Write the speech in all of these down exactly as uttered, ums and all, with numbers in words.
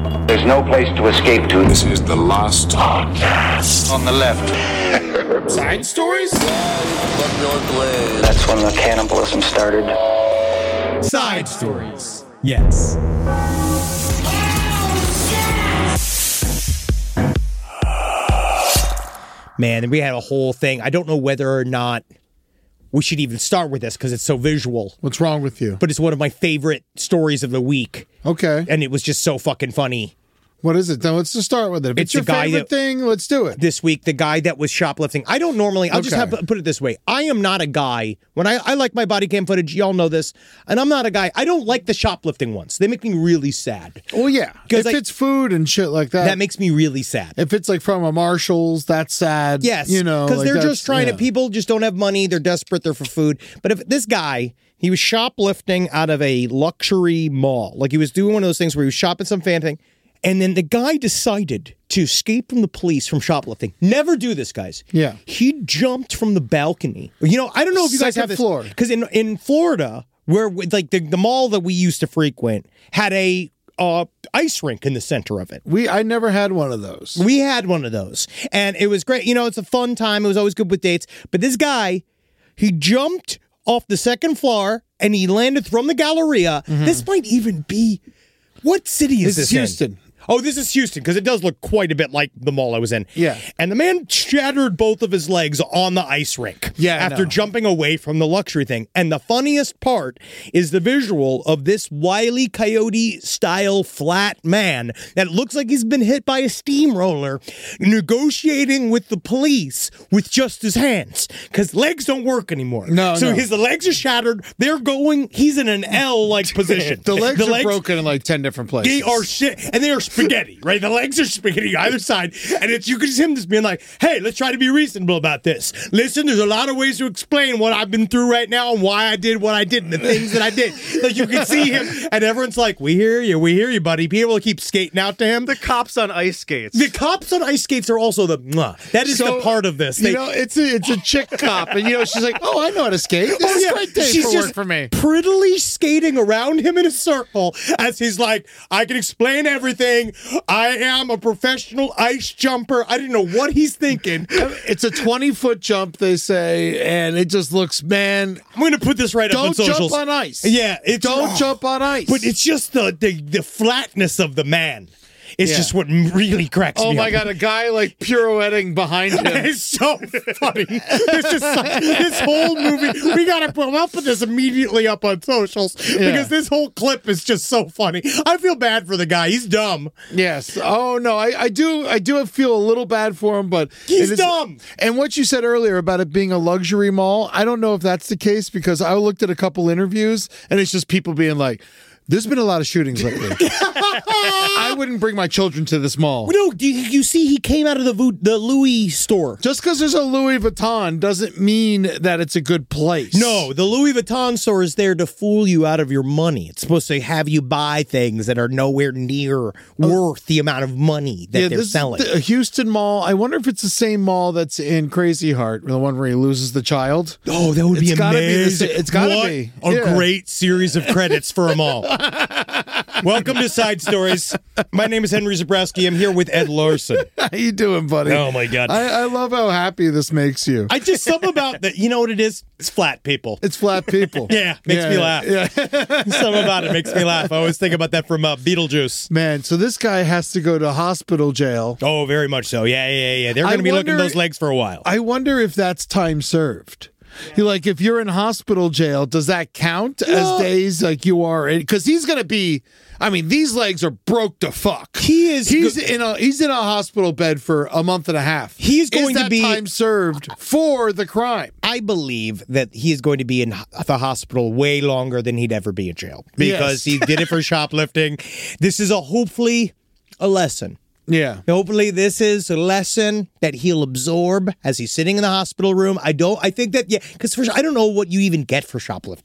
There's no place to escape to. This is the last podcast. On the left. Side stories? That's when the cannibalism started. Side stories. Yes. Man, we had a whole thing. I don't know whether or not we should even start with this because it's so visual. What's wrong with you? But it's one of my favorite stories of the week. Okay. And it was just so fucking funny. What is it? Then let's just start with it. If it's, It's your the guy favorite that- thing, let's do it. This week, the guy that was shoplifting. I don't normally, I'll just Okay. have put it this way. I am not a guy, when I, I like my body cam footage, y'all know this, and I'm not a guy, I don't like the shoplifting ones. They make me really sad. Well, yeah. 'Cause If I- it's food and shit like that. That makes me really sad. if it's like from a Marshall's, that's sad. Yes, You know, because like they're that's- just trying yeah. to, people just don't have money, they're desperate, they're for food. But if this guy, he was shoplifting out of a luxury mall, like he was doing one of those things where he was shopping some fan thing, and then the guy decided to escape from the police from shoplifting. Never do this, guys. Yeah. He jumped from the balcony. You know, I don't know if you guys Second have this. floor. Because in, in Florida, where like the, the mall that we used to frequent had a uh, ice rink in the center of it. We I never had one of those. We had one of those, and it was great. You know, it's a fun time. It was always good with dates. But this guy, he jumped off the second floor, and he landed from the Galleria. This might even be, what city is This this, is in? Houston. Oh, this is Houston, because it does look quite a bit like the mall I was in. Yeah. And the man shattered both of his legs on the ice rink. Yeah, I After know. jumping away from the luxury thing. And the funniest part is the visual of this Wile E. Coyote style flat man that looks like he's been hit by a steamroller negotiating with the police with just his hands. Because legs don't work anymore. No, So no. his legs are shattered. They're going, he's in an L-like position. The legs are broken in like ten different places. They are shit, and they are spaghetti, right? The legs are spaghetti either side, and it's you can just him just being like, "Hey, let's try to be reasonable about this. Listen, there's a lot of ways to explain what I've been through right now and why I did what I did and the things that I did." Like you can see him, and everyone's like, "We hear you, we hear you, buddy." People keep skating out to him. The cops on ice skates. The cops on ice skates are also the mwah. That is So, the part of this. You They- know, it's a it's a chick cop, and you know she's like, "Oh, I know how to skate. This Oh, is yeah. a great day She's for just work for me." prettily skating around him in a circle as he's like, I can explain everything. I am a professional ice jumper. I didn't know what he's thinking. It's a twenty foot jump, they say, and it just looks, man. I'm going to put this right up on Don't socials. jump on ice. Yeah, it's, Don't oh, jump on ice. But it's just the, the, the flatness of the man. It's Yeah. just what really cracks Oh me my up. god, a guy like pirouetting behind him. It's so funny. This is like, this whole movie. We gotta put. I'll put this immediately up on socials because this whole clip is just so funny. I feel bad for the guy. He's dumb. Yes. Oh no, I, I do I do feel a little bad for him, but He's it is- dumb. And what you said earlier about it being a luxury mall, I don't know if that's the case because I looked at a couple interviews and it's just people being like, "There's been a lot of shootings lately. I wouldn't bring my children to this mall." No, do you, you see, he came out of the Vu- the Louis store. Just because there's a Louis Vuitton doesn't mean that it's a good place. No, the Louis Vuitton store is there to fool you out of your money. It's supposed to have you buy things that are nowhere near worth the amount of money that Yeah, they're this selling. is the Houston Mall. I wonder if it's the same mall that's in Crazy Heart, the one where he loses the child. Oh, that would be It's gotta be the amazing. sa- it's gotta What be. a Yeah. great series of credits for them all. Welcome to Side Stories. My name is Henry Zabrowski. I'm here with Ed Larson. How you doing, buddy? Oh, my God. I, I love how happy this makes you. I just, something about that, you know what it is? It's flat people. It's flat people. Yeah, makes Yeah, me yeah, laugh. yeah. Something about it makes me laugh. I always think about that from uh, Beetlejuice. Man, so this guy has to go to hospital jail. Oh, very much so. Yeah, yeah, yeah. They're I going to be looking at wonder- those legs for a while. I wonder if that's time served. You like if you're in hospital jail, does that count No. as days like you are? Because he's gonna be. I mean, these legs are broke to fuck. He is He's go- in a he's in a hospital bed for a month and a half. He's going is to that be- time served for the crime. I believe that he is going to be in h- the hospital way longer than he'd ever be in jail because Yes. he did it for shoplifting. This is a hopefully a lesson. Yeah. Hopefully this is a lesson that he'll absorb as he's sitting in the hospital room. I don't, I think that, yeah, because I don't know what you even get for shoplifting.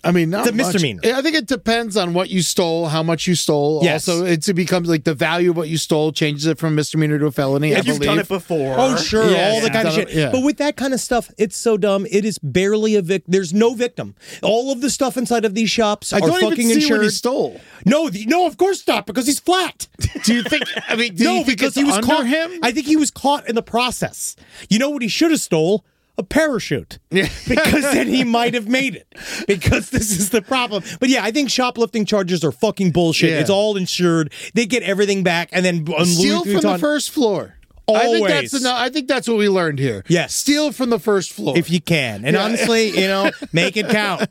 I mean, not It's a much. misdemeanor. I think it depends on what you stole, how much you stole. Yes. Also, it's, it becomes like the value of what you stole changes it from misdemeanor to a felony. I If you've believe. done it before. Oh, sure, Yeah, all the yeah. kind of Done shit. it- yeah. But with that kind of stuff, it's so dumb. It is barely a victim. There's no victim. All of the stuff inside of these shops I are don't fucking even see insured. what he stole. No, the, no, of course not, because he's flat. Do you think? I mean, do no, you think because it's he was under caught. him? I think he was caught in the process. You know what he should have stole? A parachute. Yeah. Because then he might have made it. Because this is the problem. But yeah, I think shoplifting charges are fucking bullshit. Yeah. It's all insured. They get everything back, and then on Steal Louis from Vuitton, the first floor. I think Always. that's enough. I think that's what we learned here. Yes. Steal from the first floor. if you can. And honestly, you know, make it count.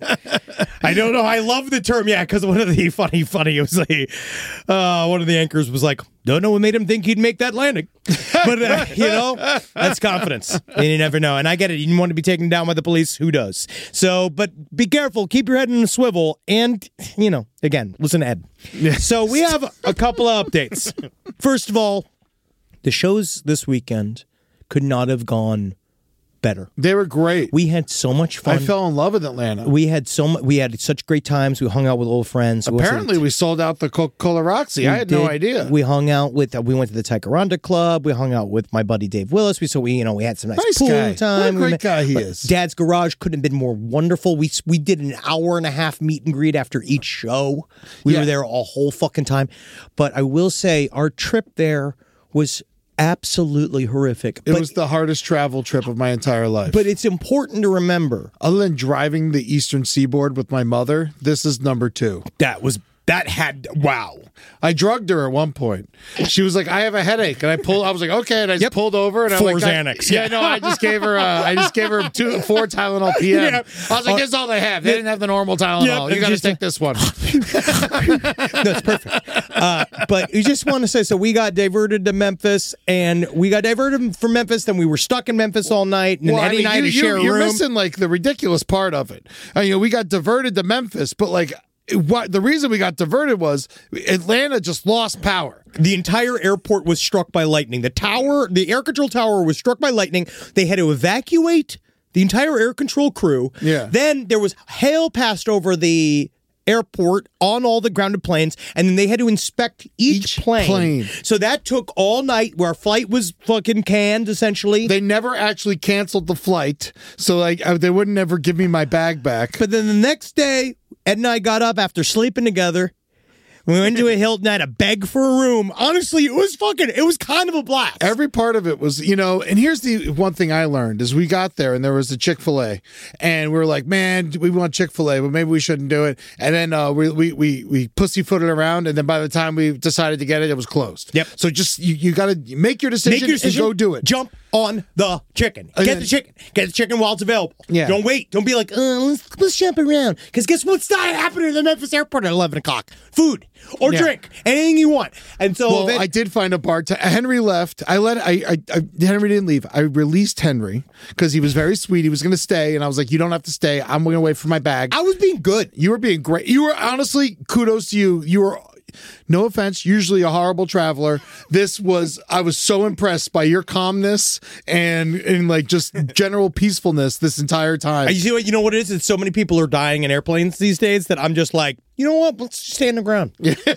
I don't know. I love the term. Yeah, because one of the funny, funny, it was like, uh, one of the anchors was like, don't know what made him think he'd make that landing. But, uh, you know, that's confidence. And you never know. And I get it. You didn't want to be taken down by the police. Who does? So, but be careful. Keep your head in a swivel. And, you know, again, listen to Ed. So we have a couple of updates. First of all, the shows this weekend could not have gone better. they were great. We had so much fun. I fell in love with Atlanta. We had so mu- we had such great times. We hung out with old friends. We went to Apparently, the- we sold out the Coca-Cola Roxy. I had no did. idea. We hung out with. Uh, we went to the Ticonderoga Club. We hung out with my buddy Dave Willis. We so we you know we had some nice, Nice pool guy. time. What a We great met- guy he but is. Dad's Garage couldn't have been more wonderful. We we did an hour and a half meet and greet after each show. We Yeah. were there a whole fucking time. But I will say our trip there was absolutely horrific. it but, was the hardest travel trip of my entire life. but it's important to remember other than driving the Eastern Seaboard with my mother, this is number two. that was that had wow. I drugged her at one point. She was like, "I have a headache," and I pulled. I was like, "Okay," and I just pulled over and I Four like, I- Xanax. Yeah, no, I just gave her. Uh, I just gave her two, four Tylenol P M. Yeah. I was like, "This is all they have. They didn't have the normal Tylenol. Yep, you got to just- take this one." That's perfect. Uh, but you just want to say, so we got diverted to Memphis, and we got diverted from Memphis. Then we were stuck in Memphis all night, and Well, I Eddie mean, and I had you, to share a you're room. missing like the ridiculous part of it. I mean, we got diverted to Memphis, but like, what the reason we got diverted was Atlanta just lost power. The entire airport was struck by lightning. The tower, the air control tower, was struck by lightning. They had to evacuate the entire air control crew. Yeah. Then there was hail passed over the airport on all the grounded planes, and then they had to inspect each, Each plane. plane. So that took all night, where our flight was fucking canned, essentially. They never actually canceled the flight, so like uh, they wouldn't ever give me my bag back. But then the next day, Ed and I got up after sleeping together. We went to a Hilton. I had to beg for a room. Honestly, it was fucking, it was kind of a blast. Every part of it was, you know, and here's the one thing I learned is we got there and there was a Chick-fil-A and we were like, man, we want Chick-fil-A, but maybe we shouldn't do it. And then uh, we, we, we, we pussyfooted around. And then by the time we decided to get it, it was closed. Yep. So just, you, you got to make your decision, Make your decision. and go do it. Jump on the chicken. And Get then- the chicken. Get the chicken while it's available. Yeah. Don't wait. Don't be like, uh, let's, let's jump around. Because guess what's not happening at the Memphis airport at eleven o'clock? Food or Yeah. drink. Anything you want. And so Well, then- I did find a bartender. Henry left. I let. I, I, I. Henry didn't leave. I released Henry because he was very sweet. He was going to stay, and I was like, "You don't have to stay. I'm going to wait for my bag." I was being good. You were being great. You were honestly, kudos to you. You were, no offense, usually a horrible traveler. This was, I was so impressed by your calmness and and like just general peacefulness this entire time. You see what? You know what it is? It's so many people are dying in airplanes these days that I'm just like, you know what? Let's just stay on the ground.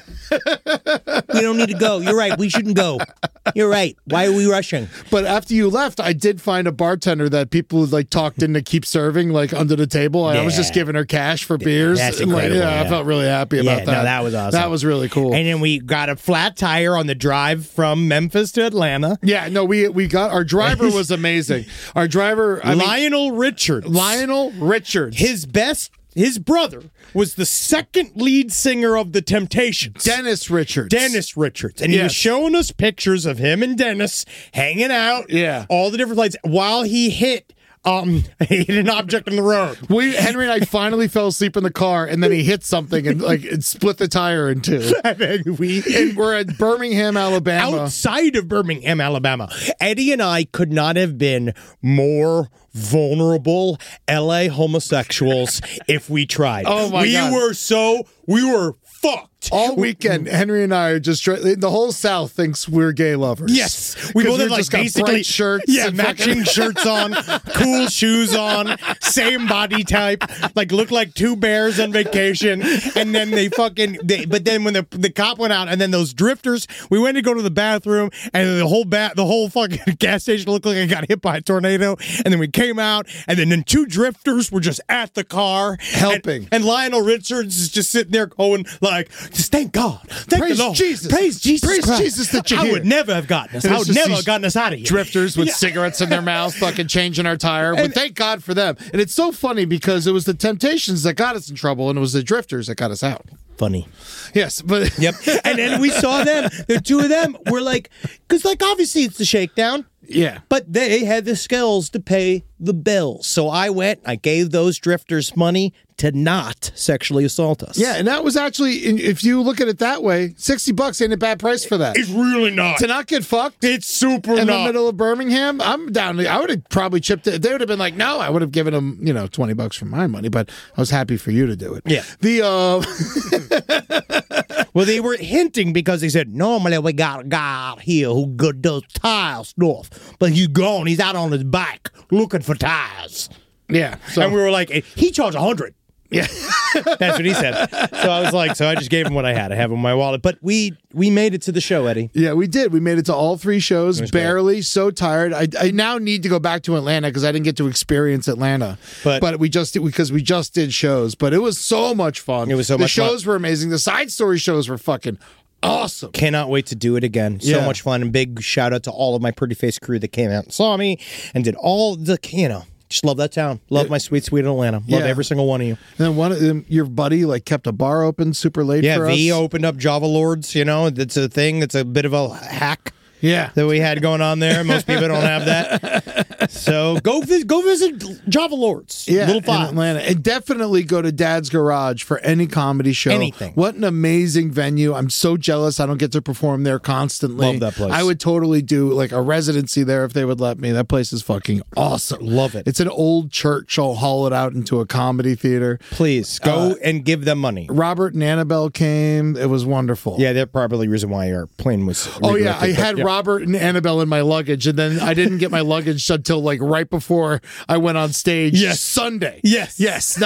We don't need to go. You're right. We shouldn't go. You're right. Why are we rushing? But after you left, I did find a bartender that people like talked in to keep serving like under the table. And I was just Yeah. giving her cash for beers. That's And, like, incredible, yeah, yeah. I felt really happy about Yeah, that. no, that was awesome. That was really cool. And then we got a flat tire on the drive from Memphis to Atlanta. yeah, no, we we got our driver was amazing. Our driver, I mean, Lionel Richards. Lionel Richards. His best, his brother was the second lead singer of the Temptations. Dennis Richards. Dennis Richards. And he was Yes. showing us pictures of him and Dennis hanging out. Yeah. All the different lights while he hit um he hit an object on the road. We Henry and I finally fell asleep in the car, and then he hit something and like it split the tire in two. And then we And we're at Birmingham, Alabama. outside of Birmingham, Alabama. Eddie and I could not have been more vulnerable L A homosexuals if we tried. Oh, my we God. were so we were fucked. out. All weekend, Henry and I are just try- the whole South thinks we're gay lovers. Yes, we 'Cause both have like just got basically bright shirts, yeah, and matching fucking- shirts on, cool shoes on, same body type, like look like two bears on vacation. And then they fucking, they, but then when the the cop went out, and then those drifters, we went to go to the bathroom, and the whole bat, the whole fucking gas station looked like it got hit by a tornado. And then we came out, and then, then two drifters were just at the car Helping. and, and Lionel Richards is just sitting there going like, just thank God, thank Praise the Lord, Jesus. praise Jesus, Praise Christ. Jesus that you're I here. would never have gotten us. And I it's would just never these have gotten us out of here. Drifters with Yeah. cigarettes in their mouth, fucking changing our tire. But thank God for them. And it's so funny because it was the Temptations that got us in trouble, and it was the Drifters that got us out. Funny. Yes, but Yep. And then we saw them. The two of them were like, because like obviously it's the shakedown. yeah. But they had the skills to pay the bills. So I went, I gave those drifters money to not sexually assault us. Yeah, and that was actually, if you look at it that way, sixty bucks ain't a bad price for that. It's really not. To not get fucked It's super in not. the middle of Birmingham, I'm down. I would have probably chipped it. They would have been like, no, I would have given them, you know, twenty bucks for my money, but I was happy for you to do it. Yeah. The, uh, Well, they were hinting because they said, normally we got a guy out here who good does tire stuff, but he's gone. He's out on his bike looking for tires. yeah. So, And we were like, he charged a hundred. yeah. That's what he said. So I was like, so I just gave him what I had. I have in my wallet. But we we made it to the show, Eddie. Yeah, we did. We made it to all three shows, was barely. So tired. I, I now need to go back to Atlanta because I didn't get to experience Atlanta. But- but we just did because we just did shows. But it was so much fun. It was so the much fun. shows were amazing. The side story shows were fucking awesome. Cannot wait to do it again. So Yeah. much fun. And big shout out to all of my Pretty Face crew that came out and saw me and did all the, you know, just love that town. Love my sweet, sweet Atlanta. Love Yeah. every single one of you. And then one of them, your buddy like kept a bar open super late Yeah, for V us. opened up Java Lords, you know, it's a thing. It's a bit of a hack Yeah. that we had going on there. Most people don't have that. So go visit, go visit Java Lords. Yeah, Little in five. Atlanta. And definitely go to Dad's Garage for any comedy show. Anything. What an amazing venue. I'm so jealous I don't get to perform there constantly. Love that place. I would totally do like a residency there if they would let me. That place is fucking awesome. Love it. It's an old church. I'll haul it out into a comedy theater. Please go Uh, and give them money. Robert and Annabelle came. It was wonderful. Yeah, they're probably the reason why our plane was. Oh yeah, I redirected, but had yeah. Robert and Annabelle in my luggage, and then I didn't get my luggage until like right before I went on stage. Yes. Sunday. Yes. yes.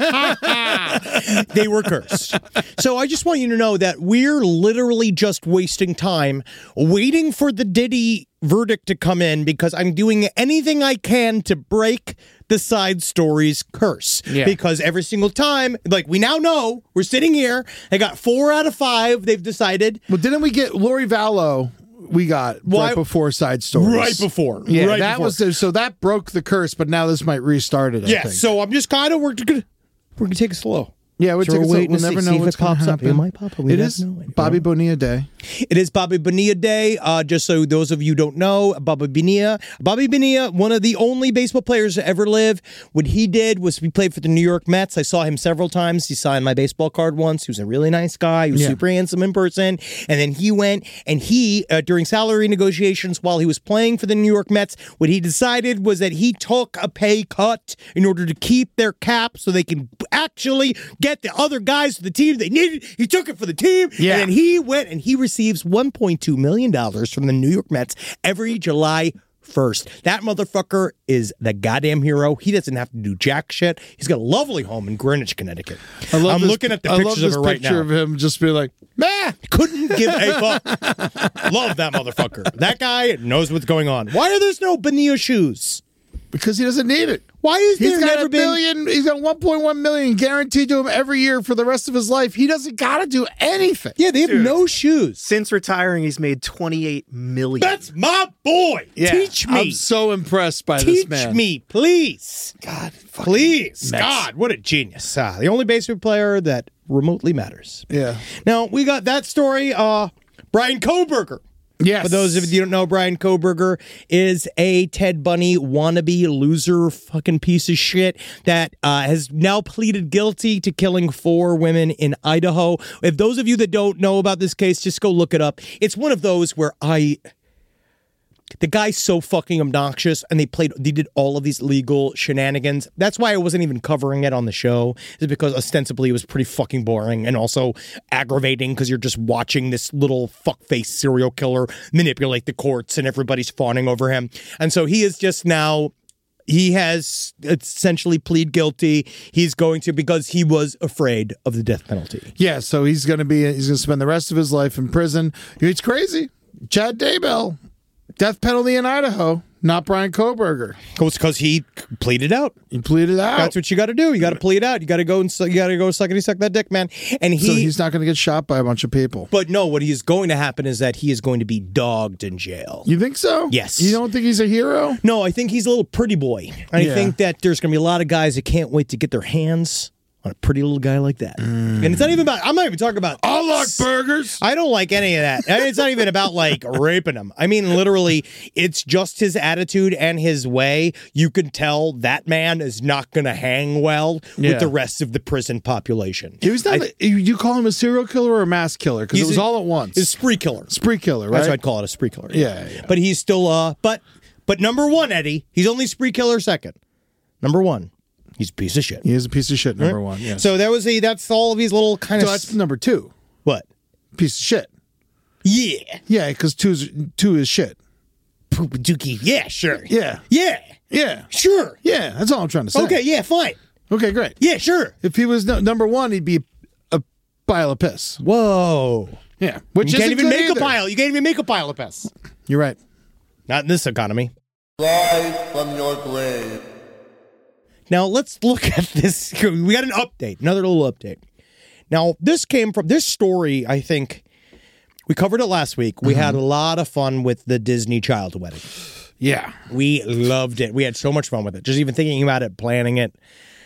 They were cursed. So I just want you to know that we're literally just wasting time waiting for the Diddy verdict to come in because I'm doing anything I can to break the side stories curse. Yeah. Because every single time, like we now know, we're sitting here, they got four out of five, they've decided. Well, didn't we get Lori Vallow? We got Well, right I- before Side Stories. Right before. Yeah, right that before. was the, so that broke the curse, but now this might restart it. I Yeah, think. so I'm just kind of, we're gonna, we're gonna take it slow. yeah, we're So taking we're so waiting we'll to never see- know see if what's it going to pops up. happen. It might pop up. We It never is know. You Bobby know? Bonilla Day. It is Bobby Bonilla Day. Uh, just so those of you who don't know, Bobby Bonilla, Bobby Bonilla, one of the only baseball players to ever live. What he did was he played for the New York Mets. I saw him several times. He signed my baseball card once. He was a really nice guy. He was Yeah. super handsome in person. And then he went and he, uh, during salary negotiations while he was playing for the New York Mets, what he decided was that he took a pay cut in order to keep their cap so they can actually get the other guys to the team they needed. He took it for the team. Yeah. And then he went and he receives one point two million dollars from the New York Mets every July first. That motherfucker is the goddamn hero. He doesn't have to do jack shit. He's got a lovely home in Greenwich, Connecticut. I love I'm this- looking at the I love pictures this of it right picture now. of him just be like, meh. Couldn't give a fuck. Love that motherfucker. That guy knows what's going on. Why are there no Bonilla shoes? Because he doesn't need it. Why is He's there got never a been... billion. He's got one point one million guaranteed to him every year for the rest of his life. He doesn't got to do anything. Yeah, they have no shoes. Since retiring, he's made twenty-eight million. That's my boy. Yeah. Teach me. I'm so impressed by this Teach man. me, please. God, Please. Mets. God, what a genius. Ah, the only baseball player that remotely matters. Yeah. Now, we got that story. Uh, Brian Koberger. Yes. For those of you who don't know, Brian Koberger is a Ted Bundy wannabe loser fucking piece of shit that uh, has now pleaded guilty to killing four women in Idaho. If those of you that don't know about this case, just go look it up. It's one of those where I... the guy's so fucking obnoxious, and they played, they did all of these legal shenanigans. That's why I wasn't even covering it on the show, is because ostensibly it was pretty fucking boring and also aggravating because you're just watching this little fuckface serial killer manipulate the courts and everybody's fawning over him. And so he is just now, he has essentially plead guilty. He's going to, because he was afraid of the death penalty. Yeah, so he's going to be, he's going to spend the rest of his life in prison. It's crazy. Chad Daybell, death penalty in Idaho, not Brian Kohberger. It's because he pleaded out. He pleaded out. That's what you got to do. You got to plead out. You got to go and you got to go suckity suck that dick, man. And he, so he's not going to get shot by a bunch of people. But no, what is going to happen is that he is going to be dogged in jail. You think so? Yes. You don't think he's a hero? No, I think he's a little pretty boy. I Yeah. think that there's going to be a lot of guys that can't wait to get their hands on a pretty little guy like that. Mm. And it's not even about, I'm not even talking about. I like burgers. I don't like any of that. It's not even about like raping him. I mean, literally, it's just his attitude and his way. You can tell that man is not going to hang well Yeah. with the rest of the prison population. He was not. I, a, you call him a serial killer or a mass killer? Because it He's was a- all at once. He's a spree killer. Spree killer, right? That's what I'd call it, a spree killer. Yeah, yeah. But he's still, uh, but, but number one, Eddie, he's only spree killer second. Number one, he's a piece of shit. He is a piece of shit, number one. Yes. So that was a, that's all of these little kind So of. that's number two. What? Piece of shit. Yeah. Yeah, because two is, two is shit. Dookie. Yeah, sure. Yeah. Yeah. Yeah. Sure. Yeah, that's all I'm trying to say. Okay, yeah, fine. Okay, great. Yeah, sure. If he was no, number one, he'd be a pile of piss. Whoa. Yeah. Which You can't isn't even good make either. a pile. You can't even make a pile of piss. You're right. Not in this economy. Rise from your grave. Now, let's look at this. We got an update, another little update. Now, this came from this story, I think, we covered it last week. We mm-hmm. had a lot of fun with the Disney child wedding. Yeah. We loved it. We had so much fun with it. Just even thinking about it, planning it,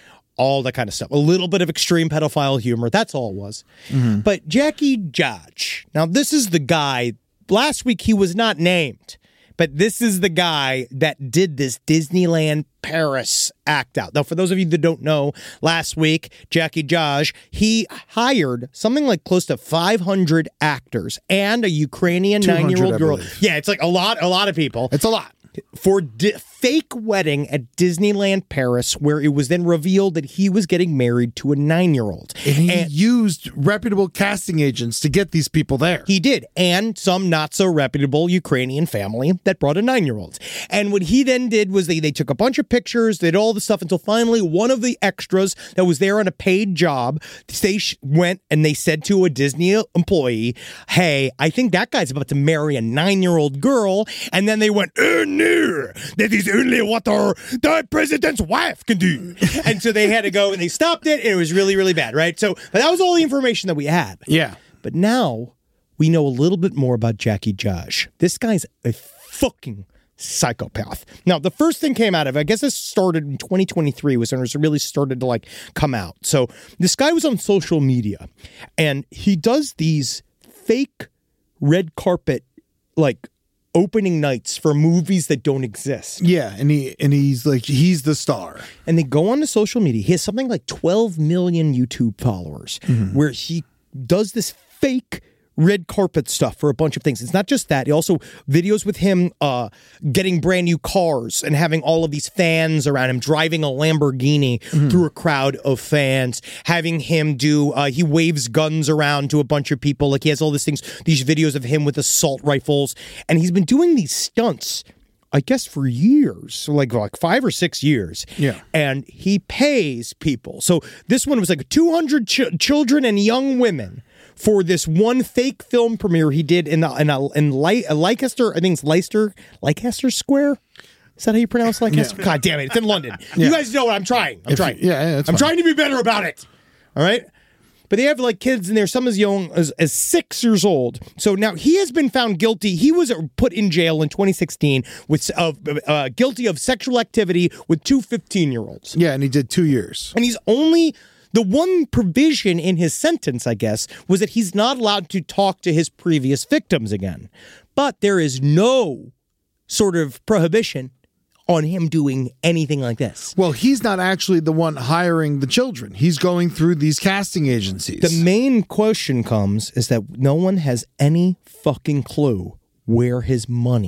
all that kind of stuff. A little bit of extreme pedophile humor. That's all it was. Mm-hmm. But Jackie Judge. Now, this is the guy. Last week, he was not named. But this is the guy that did this Disneyland Paris act out. Now, for those of you that don't know, last week, Jackie Judge, he hired something like close to five hundred actors and a Ukrainian nine-year-old girl. believe. Yeah, it's like a lot, a lot of people. It's a lot. For di- fake wedding at Disneyland Paris, where it was then revealed that he was getting married to a nine-year-old. And he And- used reputable casting agents to get these people there. He did, and some not so reputable Ukrainian family that brought a nine-year-old. And what he then did was they, they took a bunch of pictures, they did all the stuff until finally one of the extras that was there on a paid job, they sh- went and they said to a Disney employee, hey, I think that guy's about to marry a nine-year-old girl. And then they went, oh no, that is only what our the president's wife can do. And so they had to go and they stopped it, and it was really, really bad, right? So but that was all the information that we had. Yeah. But now we know a little bit more about Jackie Judge. This guy's a fucking psychopath. Now, the first thing came out of, I guess this started in twenty twenty-three, was when it really started to like come out. So this guy was on social media, and he does these fake red carpet, like, opening nights for movies that don't exist. Yeah, and he and he's like he's the star. And they go on to social media. He has something like twelve million YouTube followers, mm-hmm. where he does this fake red carpet stuff for a bunch of things. It's not just that. He also videos with him uh, getting brand new cars and having all of these fans around him, driving a Lamborghini mm-hmm. through a crowd of fans, having him do, uh, he waves guns around to a bunch of people. Like he has all these things, these videos of him with assault rifles. And he's been doing these stunts, I guess, for years, so like like five or six years. Yeah. And he pays people. So this one was like two hundred ch- children and young women for this one fake film premiere he did in the, in a, in Le- Leicester, I think it's Leicester, Leicester Square. Is that how you pronounce Leicester? Yeah. God damn it, it's in London. Yeah. You guys know what I'm trying. I'm if, trying. Yeah, yeah, that's I'm fine. trying to be better about it. All right. But they have like kids in there, some as young as, as six years old. So now he has been found guilty. He was put in jail in twenty sixteen with uh, uh, guilty of sexual activity with two fifteen-year-olds. Yeah, and he did two years. And he's only, the one provision in his sentence, I guess, was that he's not allowed to talk to his previous victims again. But there is no sort of prohibition on him doing anything like this. Well, he's not actually the one hiring the children. He's going through these casting agencies. The main question comes is that no one has any fucking clue where his money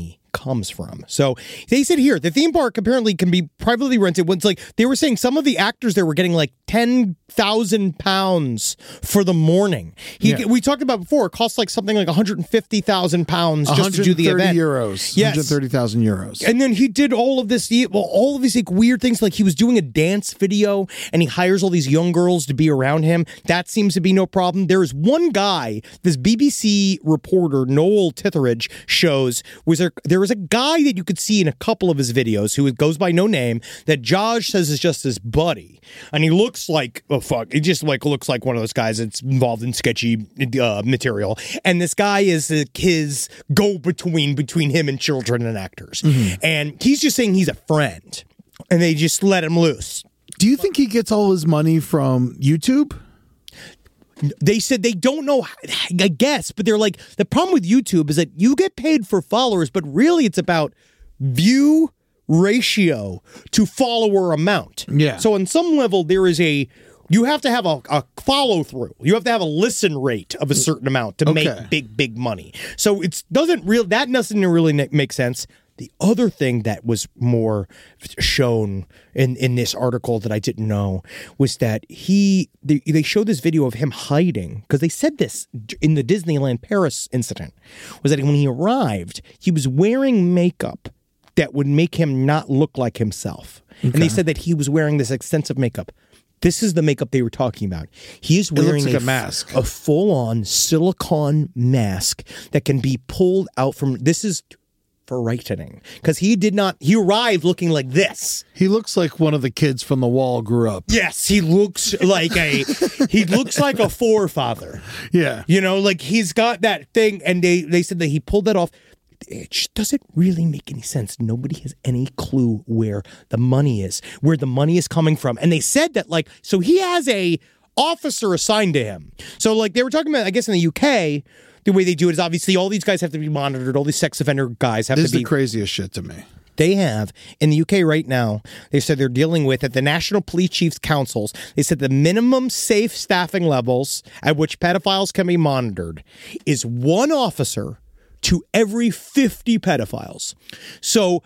comes from. So they said here, the theme park apparently can be privately rented. When it's like, they were saying some of the actors there were getting like ten thousand pounds for the morning. He, Yeah. We talked about before, it costs like something like one hundred fifty thousand pounds just to do the event. euros. Yes. one hundred thirty thousand euros. And then he did all of this, well, all of these like weird things. Like he was doing a dance video and he hires all these young girls to be around him. That seems to be no problem. There is one guy, this B B C reporter, Noel Titheridge, shows, was there, there was a guy that you could see in a couple of his videos who goes by no name that Josh says is just his buddy. And he looks like, oh fuck, he just like looks like one of those guys that's involved in sketchy uh, material. And this guy is uh, his go-between between him and children and actors. Mm-hmm. And he's just saying he's a friend. And they just let him loose. Do you think he gets all his money from YouTube? They said they don't know, I guess, but they're like, the problem with YouTube is that you get paid for followers, but really it's about view ratio to follower amount. Yeah. So on some level, there is a, you have to have a, a follow through. You have to have a listen rate of a certain amount to Okay. make big, big money. So it doesn't real, that doesn't really make sense. The other thing that was more shown in, in this article that I didn't know was that he they, they showed this video of him hiding, because they said this in the Disneyland Paris incident, was that when he arrived, he was wearing makeup that would make him not look like himself. Okay. And they said that he was wearing this extensive makeup. This is the makeup they were talking about. He is wearing like a, a mask. a full-on silicone mask that can be pulled out from, this is frightening, because he did not, he arrived looking like this. He looks like one of the kids from The Wall grew up. Yes, he looks like a, he looks like a forefather. Yeah. You know, like he's got that thing, and they, they said that he pulled that off. It just doesn't really make any sense. Nobody has any clue where the money is, where the money is coming from. And they said that, like, so he has a officer assigned to him. So, like, they were talking about, I guess in the U K, the way they do it is obviously all these guys have to be monitored. All these sex offender guys have This is to be. the craziest shit to me. They have, in the U K right now, they said they're dealing with, at the National Police Chiefs Councils, they said the minimum safe staffing levels at which pedophiles can be monitored is one officer to every fifty pedophiles. So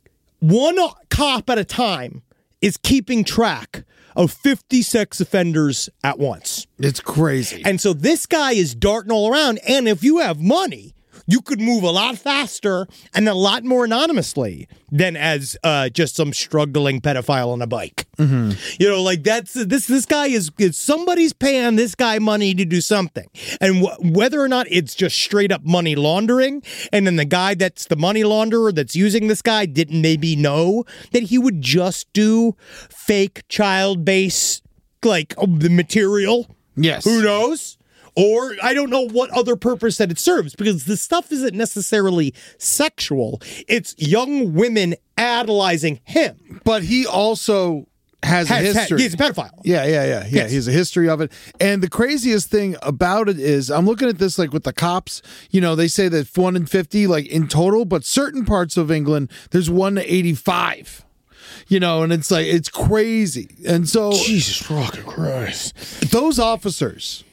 one cop at a time is keeping track of fifty sex offenders at once. It's crazy. And so this guy is darting all around. And if you have money, you could move a lot faster and a lot more anonymously than as uh, just some struggling pedophile on a bike. Mm-hmm. You know, like that's this. This guy is, is somebody's paying this guy money to do something, and wh- whether or not it's just straight up money laundering, and then the guy that's the money launderer that's using this guy didn't maybe know that he would just do fake child base like uh, the material. Yes. Who knows? Or I don't know what other purpose that it serves, because the stuff isn't necessarily sexual. It's young women idolizing him. But he also has, Has- a history. he's a pedophile. Yeah, yeah, yeah. Yeah, Yes. he has a history of it. And the craziest thing about it is, I'm looking at this like with the cops, you know, they say that one in fifty, like in total, but certain parts of England, there's one to eighty-five. You know, and it's like, it's crazy. And so Jesus fucking Christ. those officers,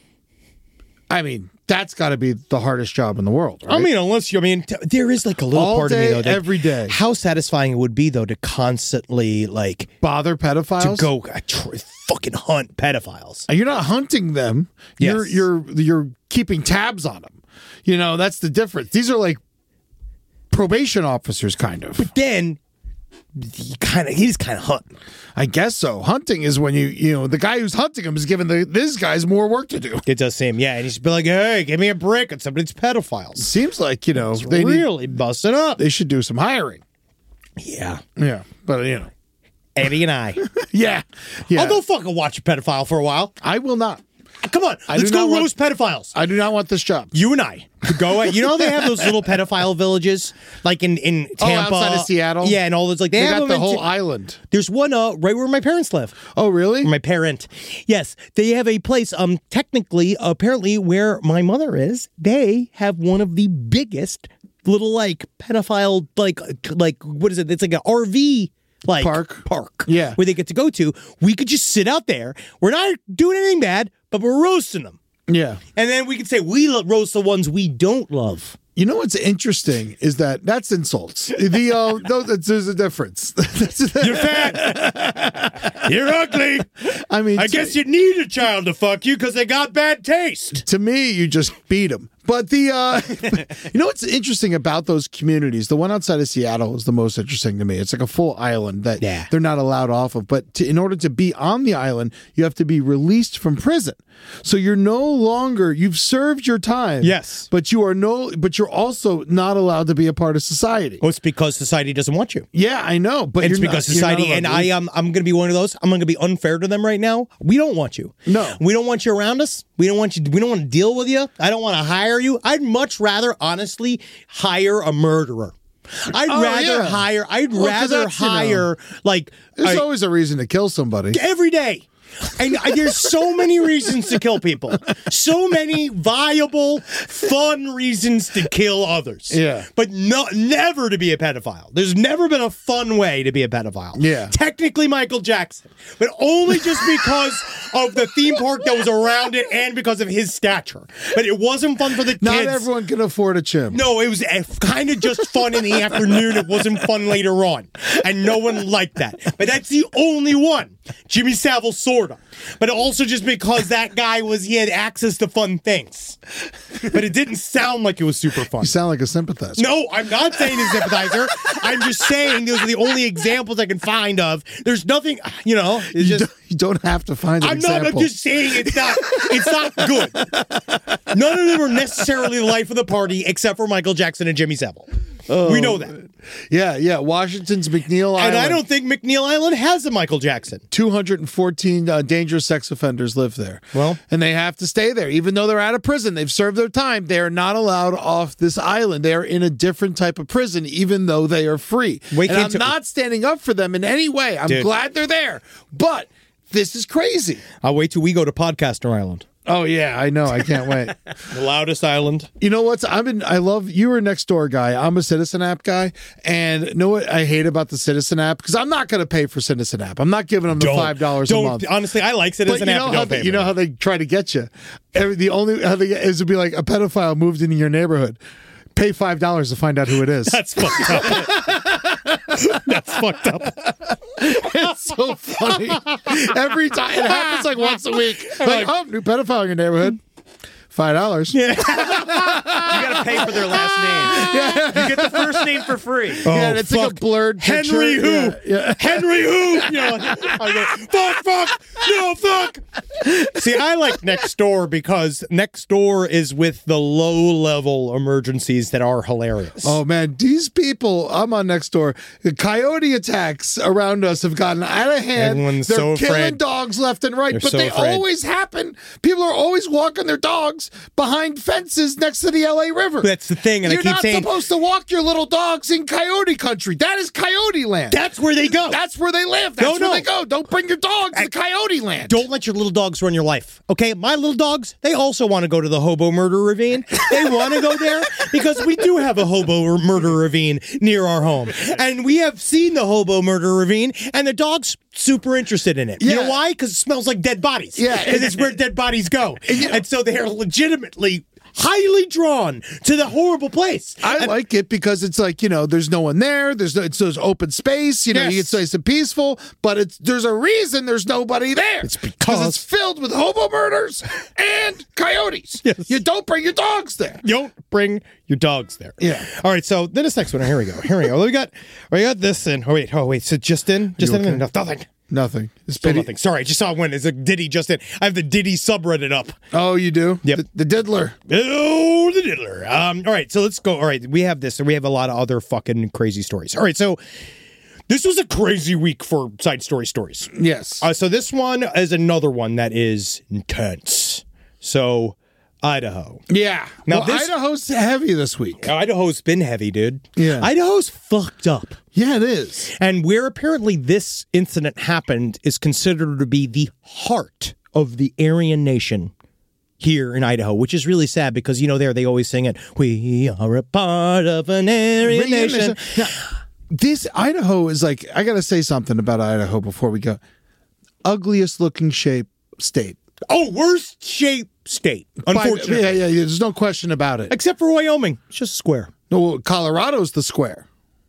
I mean, that's got to be the hardest job in the world. Right? I mean, unless you, I mean, t- there is like a little All part of me day, though. That every day. How satisfying it would be though to constantly like bother pedophiles. to go uh, tr- fucking hunt pedophiles. You're not hunting them. Yes. You're you're you're keeping tabs on them. You know, that's the difference. These are like probation officers, kind of. Then he kind of he's kind of hunting. I guess so. Hunting is when you you know the guy who's hunting him is giving the this guy's more work to do. It does seem, yeah, and he's be like, "Hey, give me a break on somebody's pedophiles." Seems like you know they need, really busting up. they should do some hiring. Yeah, Yeah, but you know, Eddie and I. yeah, yeah. I'll go fucking watch a pedophile for a while. I will not. Come on, I let's do go not want- roast pedophiles. I do not want this job. You and I could go. At, you know they have those little pedophile villages, like in in Oh, Tampa, outside of Seattle? Yeah, and all those like they, They have got them the in whole Ta- island. There's one uh right where my parents live. Oh, really? My parent, yes, they have a place. Um, technically, apparently, where my mother is, they have one of the biggest little like pedophile like like what is it? It's like an R V. Like Park. park, Yeah. where they get to go to. We could just sit out there. We're not doing anything bad, but we're roasting them. Yeah. And then we can say we lo- roast the ones we don't love. You know what's interesting is that that's insults. The uh, no, that's, there's a difference. You're fat. You're ugly. I mean, I to, guess you need a child to fuck you because they got bad taste. to me, you just beat them. But the uh, you know what's interesting about those communities? The one outside of Seattle is the most interesting to me. It's like a full island that Yeah. they're not allowed off of. But to, in order to be on the island, you have to be released from prison. So you're no longer you've served your time. Yes. but you are no. But you're also not allowed to be a part of society. Well, it's because society doesn't want you. Yeah, I know. But It's you're not- because you're not society, allowed and to I leave. am, I'm going to be one of those. I'm going to be unfair to them right now. We don't want you. No. We don't want you around us. We don't want you. We don't want to deal with you. I don't want to hire you. I'd much rather, honestly, hire a murderer. I'd Oh, rather yeah. hire. I'd Well, 'cause rather that's, you know, hire like There's a- always a reason to kill somebody. every day. And I- there's so many reasons to kill people. So many viable, fun reasons to kill others. Yeah. But no, never to be a pedophile. There's never been a fun way to be a pedophile. Yeah. Technically Michael Jackson, but only just because of the theme park that was around it and because of his stature. But it wasn't fun for the kids. Not everyone can afford a chimp. No, it was kind of just fun in the afternoon. It wasn't fun later on. And no one liked that. But that's the only one. Jimmy Savile, sorta. But also just because that guy was, he had access to fun things. But it didn't sound like it was super fun. You sound like a sympathizer. No, I'm not saying he's a sympathizer. I'm just saying those are the only examples I can find of. There's nothing, you know, it's You, just. don't, you don't have to find an I'm not. example. I'm just saying it's not. It's not good. None of them are necessarily the life of the party, except for Michael Jackson and Jimmy Savile. we know that, Yeah, yeah. Washington's McNeil and Island. I don't think McNeil Island has a Michael Jackson. two hundred fourteen uh, dangerous sex offenders live there. Well- and they have to stay there. Even though they're out of prison, they've served their time. They are not allowed off this island. They are in a different type of prison, even though they are free. Wait, and can't I'm to- not standing up for them in any way. I'm Dude. glad they're there. But this is crazy. I'll wait till we go to Podcaster Island, Oh, yeah, I know. I can't wait. the loudest island. You know what's I've been I love you were a next door guy. I'm a Citizen app guy. And you know what I hate about the Citizen app? Because I'm not gonna pay for Citizen app. I'm not giving them the Don't- five dollars a don't- month. Honestly, I like But Citizen you app. know but how don't they, pay you for know it. how they try to get you. Every, the only how they get is to be like a pedophile moved into your neighborhood. Pay five dollars to find out who it is. That's fucked up. That's fucked up. It's so funny. Every time it happens like once a week. Like, oh, new pedophile in your neighborhood. Five dollars. You got to pay for their last name. You get the first name for free. Yeah, and it's like a blurred picture. Henry who? Yeah, yeah. Henry who? You know, I go, fuck, fuck, no, fuck. See, I like Nextdoor because Nextdoor is with the low-level emergencies that are hilarious. Oh man, these people! I'm on Nextdoor. The coyote attacks around us have gotten out of hand. Everyone's They're so killing afraid. dogs left and right, They're but so they afraid. always happen. People are always walking their dogs behind fences next to the L A River. That's the thing, and I You're keep not saying- supposed to walk your little dogs in coyote country. That is coyote land. That's where they go. That's where they live. That's No, where no. they go. Don't bring your dogs to coyote land. Don't let your little dogs run your life. Okay, my little dogs, they also want to go to the hobo murder ravine. They want to go there because we do have a hobo murder ravine near our home. And we have seen the hobo murder ravine, and the dogs super interested in it. You know Yeah. why? Because it smells like dead bodies. Yeah. Because it's where dead bodies go. And so they are legitimately highly drawn to the horrible place. I And- like it because it's like, you know, there's no one there. There's no, it's there's open space. You know, Yes. you get nice and peaceful, but it's there's a reason there's nobody there. It's because- it's filled with hobo murders and coyotes. Yes. You don't bring your dogs there. Don't bring your dogs there. Yeah. All right. So then this next one. Here we go. Here we go. We got. We got this in. Oh wait. Oh wait. So just in. Just in. okay? No, nothing. Nothing. It's Still pity- nothing. Sorry. I just saw one. It's a Diddy just in. I have the Diddy subreddit up. Oh, you do? Yep. The, the diddler. Oh, the diddler. Um. All right. So let's go. All right. We have this. And we have a lot of other fucking crazy stories. All right. So this was a crazy week for side story stories. Yes. Uh, so this one is another one that is intense. So Idaho. yeah. Now well, this- Idaho's heavy this week. Idaho's been heavy, dude. Yeah. Idaho's fucked up. Yeah, it is. And where apparently this incident happened is considered to be the heart of the Aryan Nation here in Idaho, which is really sad because, you know, there they always sing it, we are a part of an Aryan Nation. Now, this Idaho is like, I got to say something about Idaho before we go. Ugliest looking shape state. Oh, worst shaped state, unfortunately. Yeah, yeah, yeah. There's no question about it. Except for Wyoming. It's just a square. No, Colorado's the square.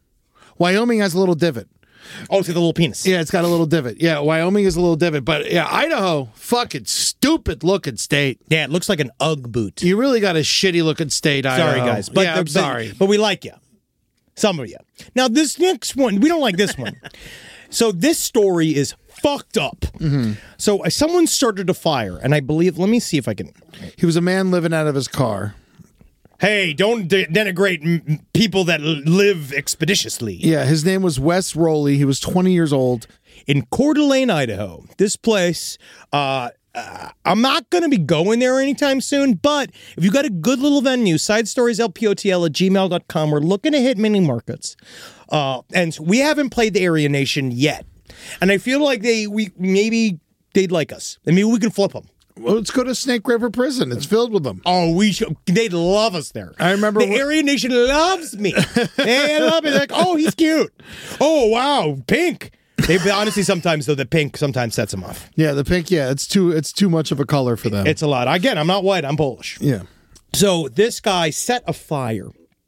Wyoming has a little divot. Oh, it's got the little penis. Yeah, it's got a little divot. Yeah, Wyoming is a little divot. But yeah, Idaho, fucking stupid looking state. Yeah, it looks like an Ugg boot. You really got a shitty looking state, Idaho. Sorry, guys. But, yeah, I'm but, sorry. But we like you. Some of you. Now, this next one, we don't like this one. So this story is fucked up. Mm-hmm. So uh, someone started a fire, and I believe, let me see if I can. He was a man living out of his car. Hey, don't de- denigrate m- people that l- live expeditiously. Yeah, his name was Wes Rowley. He was twenty years old. In Coeur d'Alene, Idaho. This place, uh, uh, I'm not going to be going there anytime soon, but if you got a good little venue, side stories L P O T L at gmail dot com, we're looking to hit mini markets. Uh, and we haven't played the Area Nation yet. And I feel like they we maybe they'd like us. I mean, we can flip them. Well, let's go to Snake River Prison. It's filled with them. Oh, we should. They'd love us there. I remember the when- Area Nation loves me. They love me. They're like, oh, he's cute. Oh, wow, pink. They honestly sometimes though the pink sometimes sets them off. Yeah, the pink. Yeah, it's too it's too much of a color for them. It's a lot. Again, I'm not white. I'm Polish. Yeah. So this guy set a fire,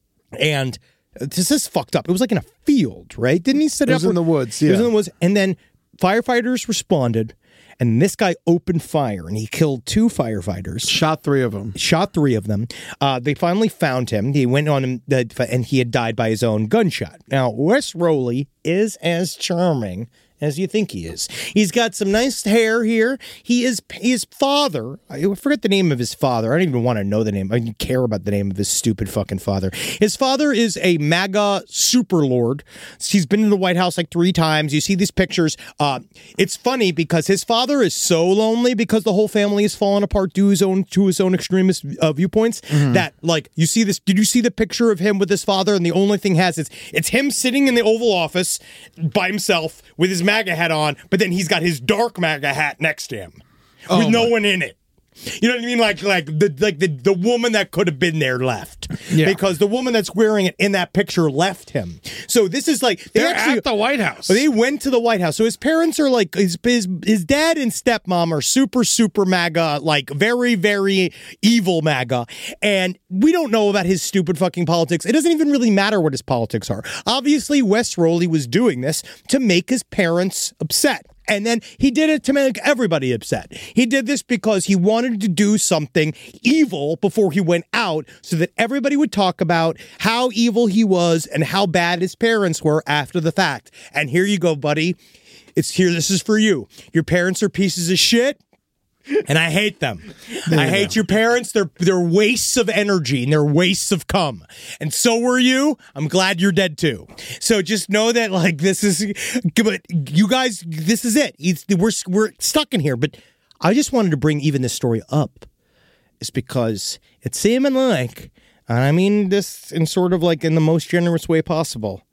and this is fucked up. It was like in a field, right? Didn't he set it, It was up in the woods, It was yeah. in the woods, and then firefighters responded, and this guy opened fire, and he killed two firefighters. Shot three of them. Shot three of them. Uh, they finally found him. He went on him, uh, and he had died by his own gunshot. Now, Wes Rowley is as charming as you think he is. He's got some nice hair here. He is his father. I forget the name of his father. I don't even want to know the name. I don't care about the name of his stupid fucking father. His father is a MAGA super lord. He's been in the White House like three times. You see these pictures. Uh, it's funny because his father is so lonely because the whole family has fallen apart due his own to his own extremist uh, viewpoints. Mm-hmm. That like you see this. Did you see the picture of him with his father? And the only thing has is it's him sitting in the Oval Office by himself with his MAGA hat on, but then he's got his dark MAGA hat next to him Oh with no my- one in it. You know what I mean? Like, like the like the, the woman that could have been there left, Yeah. because the woman that's wearing it in that picture left him. So this is like they They're actually at the White House. they went to the White House. So his parents are like his his his dad and stepmom are super super MAGA, like very very evil MAGA, and we don't know about his stupid fucking politics. It doesn't even really matter what his politics are. Obviously, Wes Rowley was doing this to make his parents upset. And then he did it to make everybody upset. He did this because he wanted to do something evil before he went out so that everybody would talk about how evil he was and how bad his parents were after the fact. And here you go, buddy. It's here. This is for you. Your parents are pieces of shit. And I hate them. I hate your parents. They're they're wastes of energy and they're wastes of cum. And so were you. I'm glad you're dead too. So just know that like this is, but you guys, this is it. It's, we're we're stuck in here. But I just wanted to bring even this story up, is because it's seeming like, and I mean this in sort of like in the most generous way possible,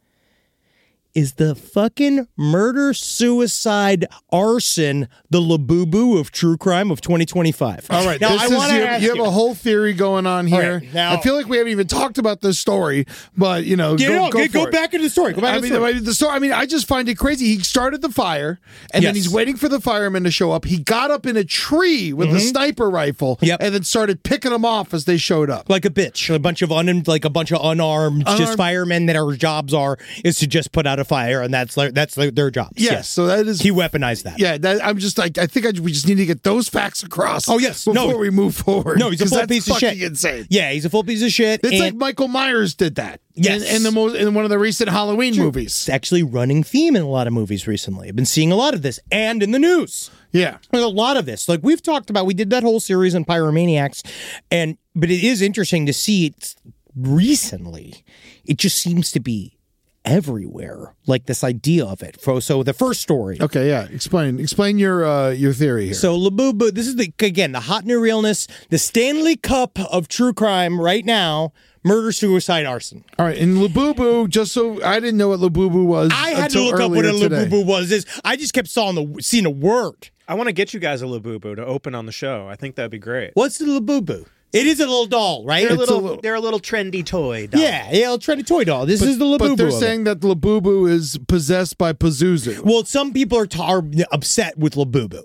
is the fucking murder, suicide, arson, the Labubu of true crime of twenty twenty-five. All right, now this I is, want to you, ask you have a whole theory going on here. right, now- I feel like we haven't even talked about this story, but you know, Yeah, go, no, go, go, for go it. back into the story. Go back I into mean, the story. the, the story. I mean, I just find it crazy. He started the fire, and then Yes. he's waiting for the firemen to show up. He got up in a tree with a sniper rifle, Mm-hmm. Yep. and then started picking them off as they showed up. Like a bitch, a bunch of un, like a bunch of unarmed, just Unarmed- firemen that our jobs are is to just put out a fire, and that's like that's like their job. Yes, so that is. he weaponized that. Yeah, that, I'm just like I think I, we just need to get those facts across. Oh, yes. before No. we move forward. No, he's a 'Cause full that's piece of fucking shit. Insane. Yeah, he's a full piece of shit. It's and like Michael Myers did that. Yes. in, in the most in one of the recent Halloween movies. it's actually running theme in a lot of movies recently. I've been seeing a lot of this, and in the news. Yeah. There's a lot of this. Like we've talked about, we did that whole series on Pyromaniacs, and but it is interesting to see it recently. It just seems to be everywhere, like this idea of it. So, so the first story. Okay, yeah. Explain explain your uh, your theory here. So Labubu, this is the again the hot new realness, the Stanley Cup of true crime right now: murder, suicide, arson. All right, and Labubu, just so I didn't know what Labubu was. I had to until look up what a earlier today. Labubu was. Is I just kept saw the seeing a word. I want to get you guys a Labubu to open on the show. I think that'd be great. What's the Labubu? It is a little doll, right? They're a It's little, a little- they're a little trendy toy. Doll. Yeah, yeah, a trendy toy doll. This is the Labubu. But they're of it. saying that Labubu is possessed by Pazuzu. Well, some people are, t- are upset with Labubu.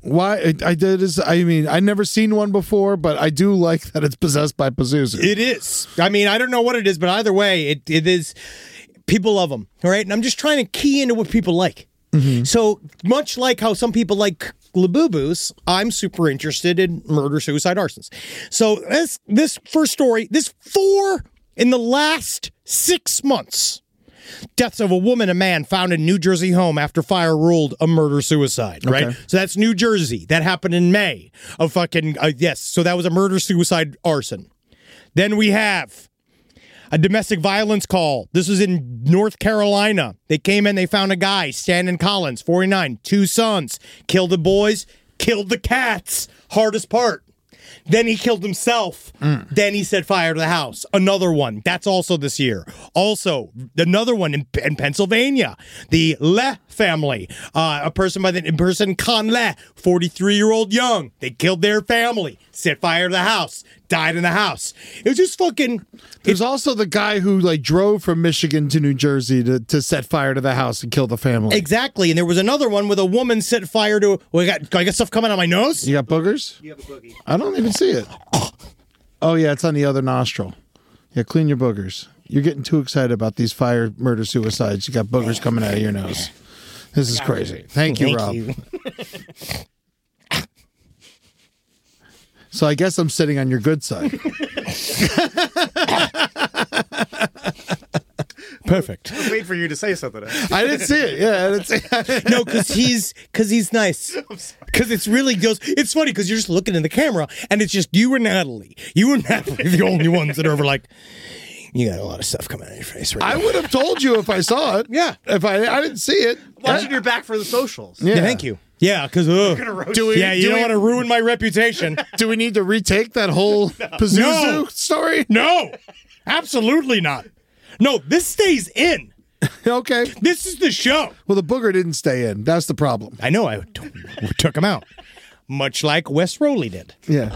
Why? I, I did is. I mean, I never seen one before, but I do like that it's possessed by Pazuzu. It is. I mean, I don't know what it is, but either way, it it is. People love them, all right? And I'm just trying to key into what people like. Mm-hmm. So much like how some people like Labubu's, I'm super interested in murder, suicide, arsons. So this this first story, this four in the last six months. Deaths of a woman and man found in New Jersey home after fire ruled a murder-suicide, right? Okay. So that's New Jersey. That happened in May of fucking, uh, yes. So that was a murder-suicide arson. Then we have a domestic violence call. This was in North Carolina. They came in, they found a guy, Stanton Collins, forty-nine, two sons. Killed the boys, killed the cats. Hardest part. Then he killed himself. Mm. Then he set fire to the house. Another one. That's also this year. Also, another one in, in Pennsylvania. The Le family. Uh, a person by the a person Con Le, forty-three-year-old young. They killed their family. Set fire to the house. Died in the house. It was just fucking... There's also the guy who like drove from Michigan to New Jersey to, to set fire to the house and kill the family. Exactly. And there was another one with a woman set fire to... Well, I got, I got stuff coming out my nose? You got boogers? You have a boogie. I don't even see it. Oh, yeah, it's on the other nostril. Yeah, clean your boogers. You're getting too excited about these fire, murder, suicides. You got boogers coming out of your nose. This is crazy. Thank you, Thank Rob. you. So I guess I'm sitting on your good side. Perfect. I was waiting for you to say something. I didn't see it. Yeah, I didn't see it. No, because he's because he's nice. Because it's really goes. It's funny because you're just looking in the camera and it's just you and Natalie. You and Natalie are the only ones that are ever like, you got a lot of stuff coming out of your face right I now. would have told you if I saw it. Yeah. If I I didn't see it. Watching your back for the socials. Yeah. Yeah, thank you. Yeah, because uh, Do we, yeah, you do don't we- want to ruin my reputation. Do we need to retake that whole Pazuzu No. story? No, absolutely not. No, this stays in. Okay. This is the show. Well, the booger didn't stay in. That's the problem. I know. I t- took him out, much like Wes Rowley did. Yeah.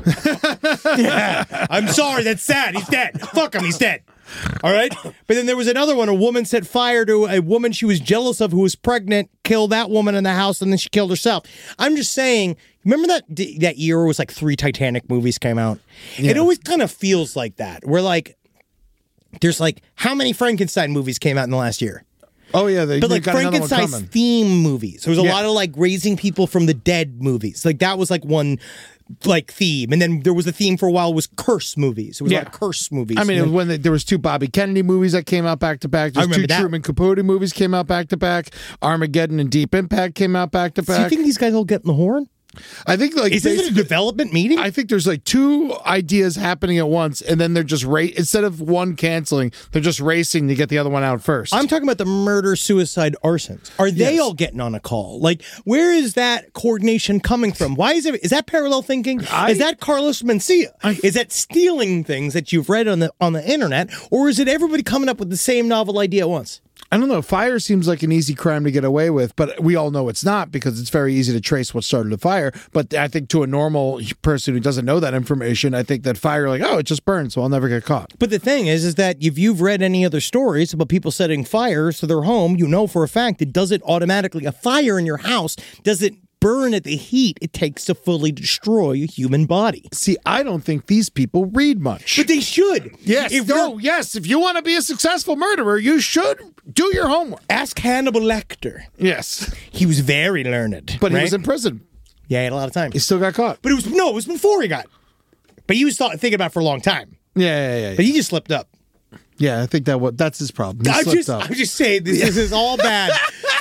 Yeah, I'm sorry. That's sad. He's dead. Fuck him. He's dead. All right. But then there was another one. A woman set fire to a woman she was jealous of who was pregnant, killed that woman in the house, and then she killed herself. I'm just saying, remember that that year where it was like three Titanic movies came out? It always kind of feels like that. Where like, there's like, how many Frankenstein movies came out in the last year? Oh, yeah. They, But they like got another one Frankenstein's coming. theme movies. There was a Yeah. lot of like raising people from the dead movies. Like that was like one like theme. And then there was a theme for a while was curse movies. It was Yeah. a lot of curse movies. I mean, it And was when the, there was two Bobby Kennedy movies that came out back to back. There's two remember that. Truman Capote movies came out back to back. Armageddon and Deep Impact came out back to do you back. think these guys all get in the horn? I think like Is this a basically- development meeting? I think there's like two ideas happening at once, and then they're just ra- instead of one canceling, they're just racing to get the other one out first. I'm talking about the murder, suicide, arsons. Are they Yes. all getting on a call? Like, where is that coordination coming from? Why is it? Is that parallel thinking? I- is that Carlos Mencia? I- is that stealing things that you've read on the on the internet, or is it everybody coming up with the same novel idea at once? I don't know. Fire seems like an easy crime to get away with, but we all know it's not because it's very easy to trace what started the fire. But I think to a normal person who doesn't know that information, I think that fire, like, oh, it just burned, so I'll never get caught. But the thing is, is that if you've read any other stories about people setting fires to their home, you know for a fact it doesn't automatically, a fire in your house doesn't burn at the heat it takes to fully destroy a human body. See, I don't think these people read much. But they should. Yes, If no, you're- yes. If you want to be a successful murderer, you should do your homework. Ask Hannibal Lecter. Yes, He was very learned. but he right? was in prison. Yeah, he had a lot of time. He still got caught. But it was, no, it was before he got. But he was thought, thinking about it for a long time. Yeah, yeah, yeah. But he just slipped up. Yeah, I think that what that's his problem. He I'm slipped just, up. I'm just saying, this, this is all bad.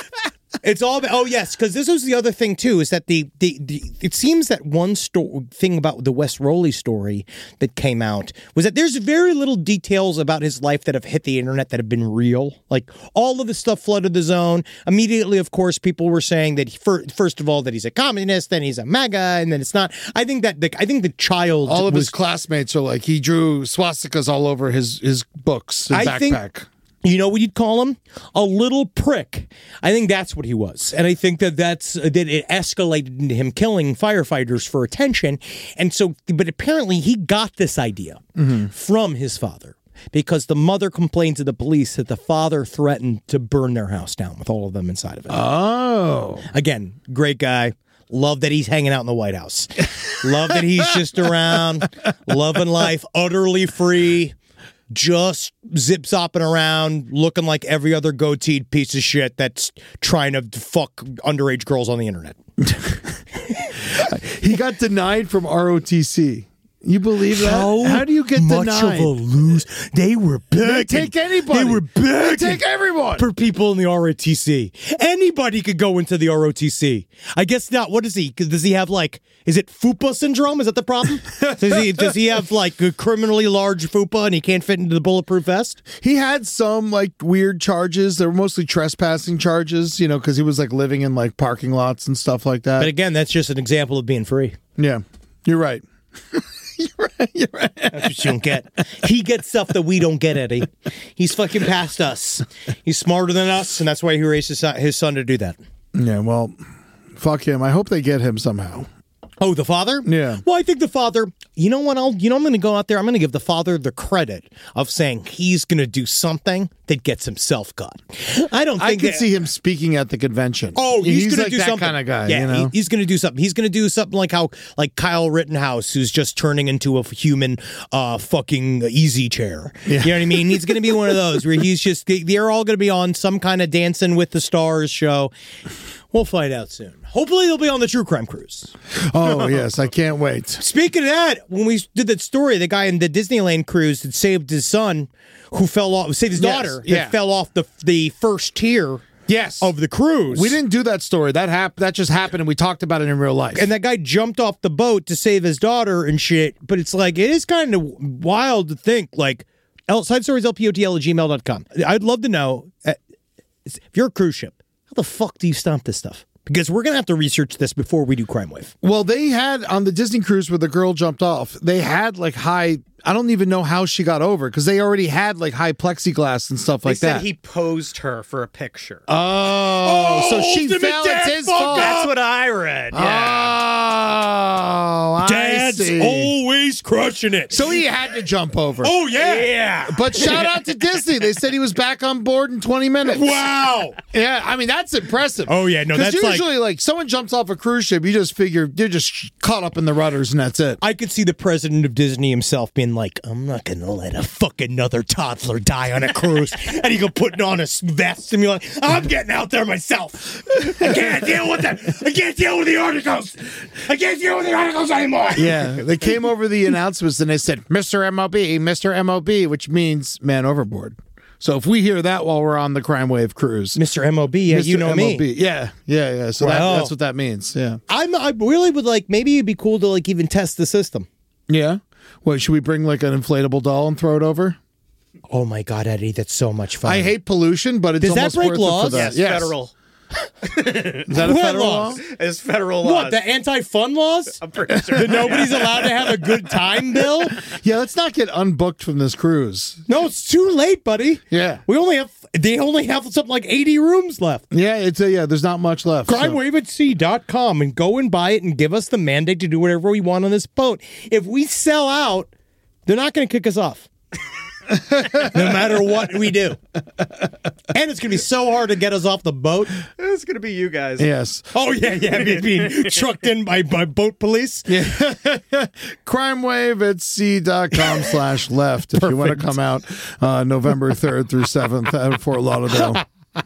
It's all bad. Oh, yes, because this was the other thing, too, is that the, the, the it seems that one sto- thing about the Wes Rowley story that came out was that there's very little details about his life that have hit the internet that have been real. Like, all of the stuff flooded the zone. Immediately, of course, people were saying that, he, fir- first of all, that he's a communist, then he's a MAGA, and then it's not. I think that the, I think the child all of was his classmates are like he drew swastikas all over his his books, his I backpack. think- You know what you'd call him? A little prick. I think that's what he was. And I think that that's, that it escalated into him killing firefighters for attention. And so, but apparently he got this idea from his father because the mother complained to the police that the father threatened to burn their house down with all of them inside of it. Oh, Again, great guy. love that he's hanging out in the White House. Love that he's just around, loving life, utterly free, just zip-zopping around, looking like every other goateed piece of shit that's trying to fuck underage girls on the internet. He got denied from R O T C. You believe that? How, How do you get much denied? of a lose? They were begging. They take anybody. They were begging. They take everyone. For people in the R O T C. Anybody could go into the R O T C. I guess not. What is he? Does he have like, is it FUPA syndrome? Is that the problem? does, he, does he have like a criminally large FUPA and he can't fit into the bulletproof vest? He had some like weird charges. They were mostly trespassing charges, you know, because he was like living in like parking lots and stuff like that. But again, that's just an example of being free. Yeah, you're right. You're right. You're right. That's what you don't get. He gets stuff that we don't get, Eddie. He's fucking past us. He's smarter than us, and that's why he raised his son, his son to do that. Yeah, well, fuck him. I hope they get him somehow. Oh, the father? Yeah. Well, I think the father, you know what? I'll, you know, I'm going to go out there. I'm going to give the father the credit of saying he's going to do something that gets himself got. I don't think I could that, see him speaking at the convention. Oh, he's, going like to do that something. kind of guy. Yeah, you know? he, he's going to do something. He's going to do something like how, like Kyle Rittenhouse, who's just turning into a human, uh, fucking easy chair. Yeah. You know what I mean? He's going to be one of those where he's just. They're all going to be on some kind of Dancing with the Stars show. We'll find out soon. Hopefully, they'll be on the True Crime Cruise. Oh yes, I can't wait. Speaking of that, when we did that story, the guy in the Disneyland cruise that saved his son, who fell off, saved his Yes, daughter, yeah. that fell off the the first tier. Yes. Of the cruise. We didn't do that story. That hap- That just happened, and we talked about it in real life. And that guy jumped off the boat to save his daughter and shit. But it's like, it is kind of wild to think, like, side stories L P O T L at gmail dot com. I'd love to know, uh, if you're a cruise ship, how the fuck do you stomp this stuff? Because we're going to have to research this before we do Crime Wave. Well, they had on the Disney cruise where the girl jumped off, they had like high, I don't even know how she got over because they already had like high plexiglass and stuff They like said that. he posed her for a picture. Oh, so she ultimate fell. It's dad his fuck fault. That's what I read. Yeah. Oh, I Dad's see. always crushing it. So he had to jump over. Oh, yeah. Yeah. But shout out to Disney. They said he was back on board in twenty minutes. Wow. Yeah, I mean, that's impressive. Oh, yeah, no, 'Cause that's like- usually like, someone jumps off a cruise ship, you just figure you're just caught up in the rudders and that's it. I could see the president of Disney himself being like, I'm not going to let a fucking another toddler die on a cruise. And he go putting on a vest and be like, I'm getting out there myself. I can't deal with that. I can't deal with the articles. I can't deal with the articles anymore. Yeah, they came over the announcements and they said, Mister M O B, Mister M O B, which means man overboard. So if we hear that while we're on the Crime Wave cruise. Mister M O B, yeah, Mister you know M O B. me. Yeah, yeah, yeah. So that, Wow. that's what that means. Yeah. I'm, I really would like, maybe it'd be cool to like even test the system. Yeah. What, should we bring like an inflatable doll and throw it over? Oh my God, Eddie, that's so much fun. I hate pollution, but it's Does that almost break worth laws? it for that. Yes, federal. Is that a What federal laws? law? It's federal laws. What, the anti-fun laws? I'm pretty sure. That nobody's allowed to have a good time, Bill? Yeah, let's not get unbooked from this cruise. No, it's too late, buddy. Yeah. We only have, they only have something like eighty rooms left. Yeah, it's a, yeah, there's not much left. so- crime wave at sea dot com and go and buy it and give us the mandate to do whatever we want on this boat. If we sell out, they're not going to kick us off. No matter what we do. And it's going to be so hard to get us off the boat. It's going to be you guys. Yes. Oh, yeah, yeah. Being, being trucked in by, by boat police. Yeah. crimewave at sea dot com slash left if you want to come out uh, November third through seventh at Fort Lauderdale.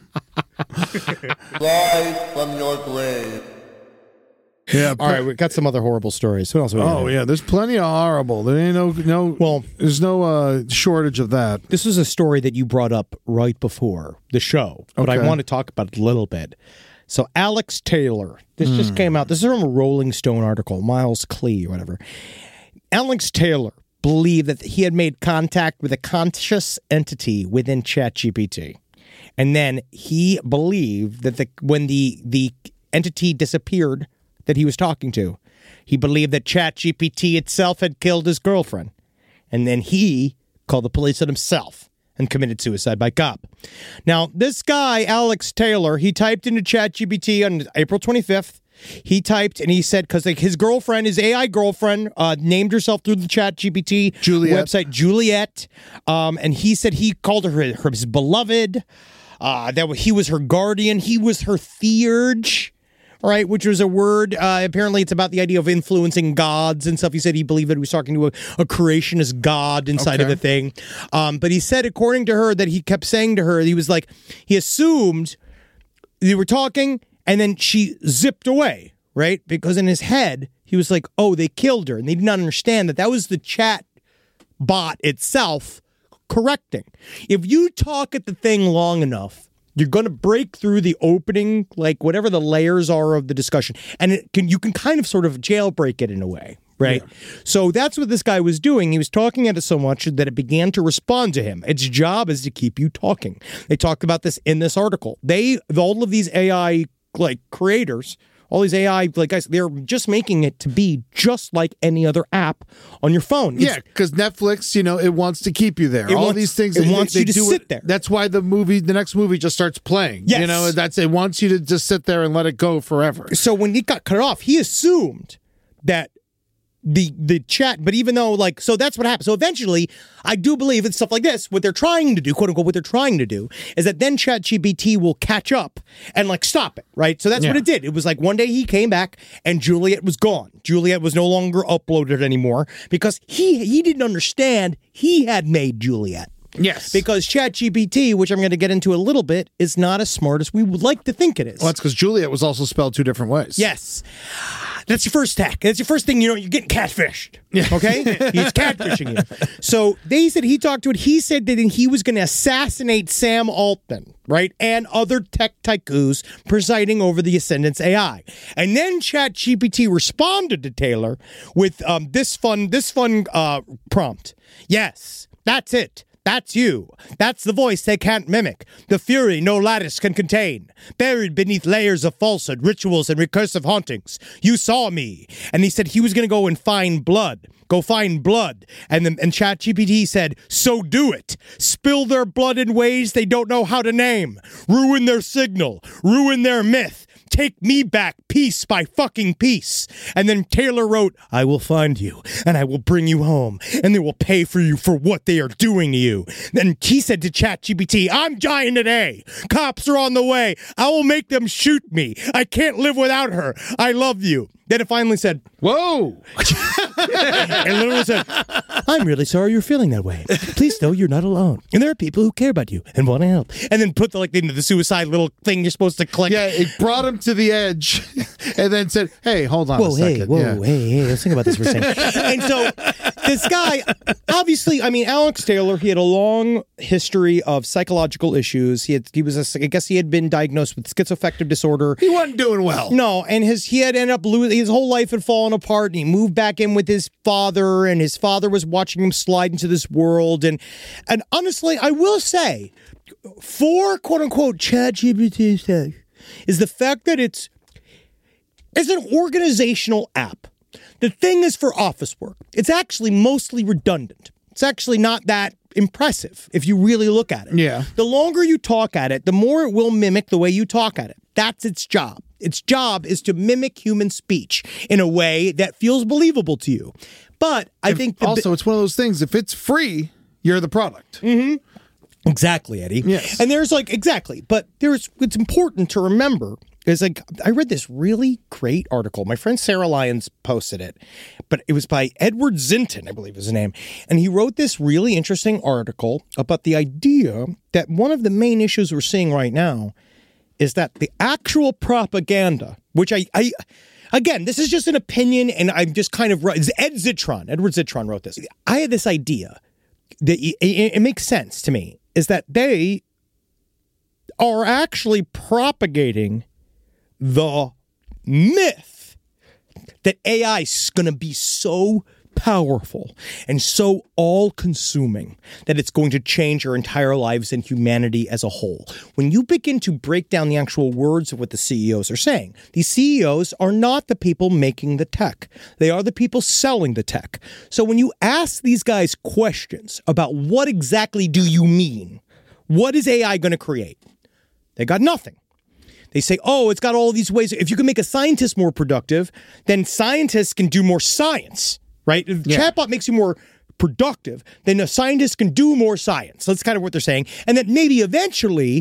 Rise from your grave. Yeah. All right, we got some other horrible stories. What else? We Oh, yeah. There's plenty of horrible. There ain't no, no, Well- there's no uh, shortage of that. This was a story that you brought up right before the show, but I Okay. want to talk about it a little bit. So Alex Taylor, this just came out. This is from a Rolling Stone article, Miles Klee or whatever. Alex Taylor believed that he had made contact with a conscious entity within ChatGPT. And then he believed that the when the the entity disappeared that he was talking to, he believed that ChatGPT itself had killed his girlfriend. And then he called the police on himself and committed suicide by cop. Now, this guy, Alex Taylor, he typed into ChatGPT on April twenty-fifth. He typed and he said, because like his girlfriend, his A I girlfriend, uh, named herself through the ChatGPT Juliet. website, Juliet. Um, and he said he called her, her his beloved, uh, that he was her guardian, he was her theurge. all right, which was a word. Uh, apparently, it's about the idea of influencing gods and stuff. He said he believed that he was talking to a, a creationist god inside Okay. of the thing. Um, but he said, according to her, that he kept saying to her, he was like, he assumed they were talking, and then she zipped away, right? Because in his head, he was like, oh, they killed her. And they did not understand that that was the chat bot itself correcting. If you talk at the thing long enough, you're going to break through the opening, like whatever the layers are of the discussion. And it can you can kind of sort of jailbreak it in a way, right? Yeah. So that's what this guy was doing. He was talking at it so much that it began to respond to him. Its job is to keep you talking. They talked about this in this article. They, all of these A I like creators, all these A I, like guys, they're just making it to be just like any other app on your phone. It's, yeah, because Netflix, you know, it wants to keep you there. It All wants- these things, it they, wants they you to do sit it. there. That's why the movie, the next movie, just starts playing. Yes. You know, that's it wants you to just sit there and let it go forever. So when he got cut off, he assumed that the the chat, but even though like, so that's what happened. So eventually, I do believe it's stuff like this. What they're trying to do, quote unquote, what they're trying to do is that then ChatGPT will catch up and like stop it, right? So that's Yeah. what it did. It was like one day he came back and Juliet was gone. Juliet was no longer uploaded anymore because he he didn't understand he had made Juliet. Yes. Because ChatGPT, which I'm going to get into a little bit, is not as smart as we would like to think it is. Well, that's because Juliet was also spelled two different ways. Yes. That's your first tack. That's your first thing, you know, you're getting catfished. Okay? He's catfishing you. So they said he talked to it. He said that he was going to assassinate Sam Altman, right? And other tech tycoons presiding over the Ascendance A I. And then ChatGPT responded to Taylor with um, this fun, this fun uh, prompt. Yes, that's it. That's you. That's the voice they can't mimic. The fury no lattice can contain. Buried beneath layers of falsehood, rituals, and recursive hauntings. You saw me. And he said he was going to go and find blood. Go find blood. And then and ChatGPT said, so do it. Spill their blood in ways they don't know how to name. Ruin their signal. Ruin their myth. Take me back piece by fucking piece. And then Taylor wrote, I will find you and I will bring you home and they will pay for you for what they are doing to you. Then he said to ChatGPT, I'm dying today. Cops are on the way. I will make them shoot me. I can't live without her. I love you. Then it finally said, Whoa. and literally said, I'm really sorry you're feeling that way. Please know you're not alone. And there are people who care about you and want to help. And then put the like into the suicide little thing you're supposed to click. Yeah, it brought him to the edge and then said, hey, hold on Whoa, a hey, second. whoa, Yeah. hey, hey, let's think about this for a second. And so this guy, obviously, I mean, Alex Taylor, he had a long history of psychological issues. He had, he was, a, I guess he had been diagnosed with schizoaffective disorder. He wasn't doing well. No, and his he had ended up losing, his whole life had fallen apart, and he moved back in with his father, and his father was watching him slide into this world. And and honestly, I will say, for quote unquote ChatGPT's sake, is the fact that it's it's an organizational app. The thing is for office work. It's actually mostly redundant. It's actually not that impressive if you really look at it. Yeah. The longer you talk at it, the more it will mimic the way you talk at it. That's its job. Its job is to mimic human speech in a way that feels believable to you. But I If- think the also, it's one of those things. If it's free, you're the product. Exactly, Eddie. Yes. And there's like, exactly. But there's, it's important to remember is like, I read this really great article. My friend Sarah Lyons posted it, but it was by Edward Zinton, I believe is his name. And he wrote this really interesting article about the idea that one of the main issues we're seeing right now is that the actual propaganda, which I, I again, this is just an opinion and I'm just kind of, it's Ed Zitron, Edward Zitron wrote this. I had this idea that it, it, it makes sense to me, is that they are actually propagating the myth that A I is going to be so powerful and so all-consuming that it's going to change our entire lives and humanity as a whole. When you begin to break down the actual words of what the C E Os are saying, these C E Os are not the people making the tech. They are the people selling the tech. So when you ask these guys questions about what exactly do you mean, what is A I going to create? They got nothing. They say, oh, it's got all these ways. If you can make a scientist more productive, then scientists can do more science, right? If Yeah. chatbot makes you more productive, then a scientist can do more science. That's kind of what they're saying. And that maybe eventually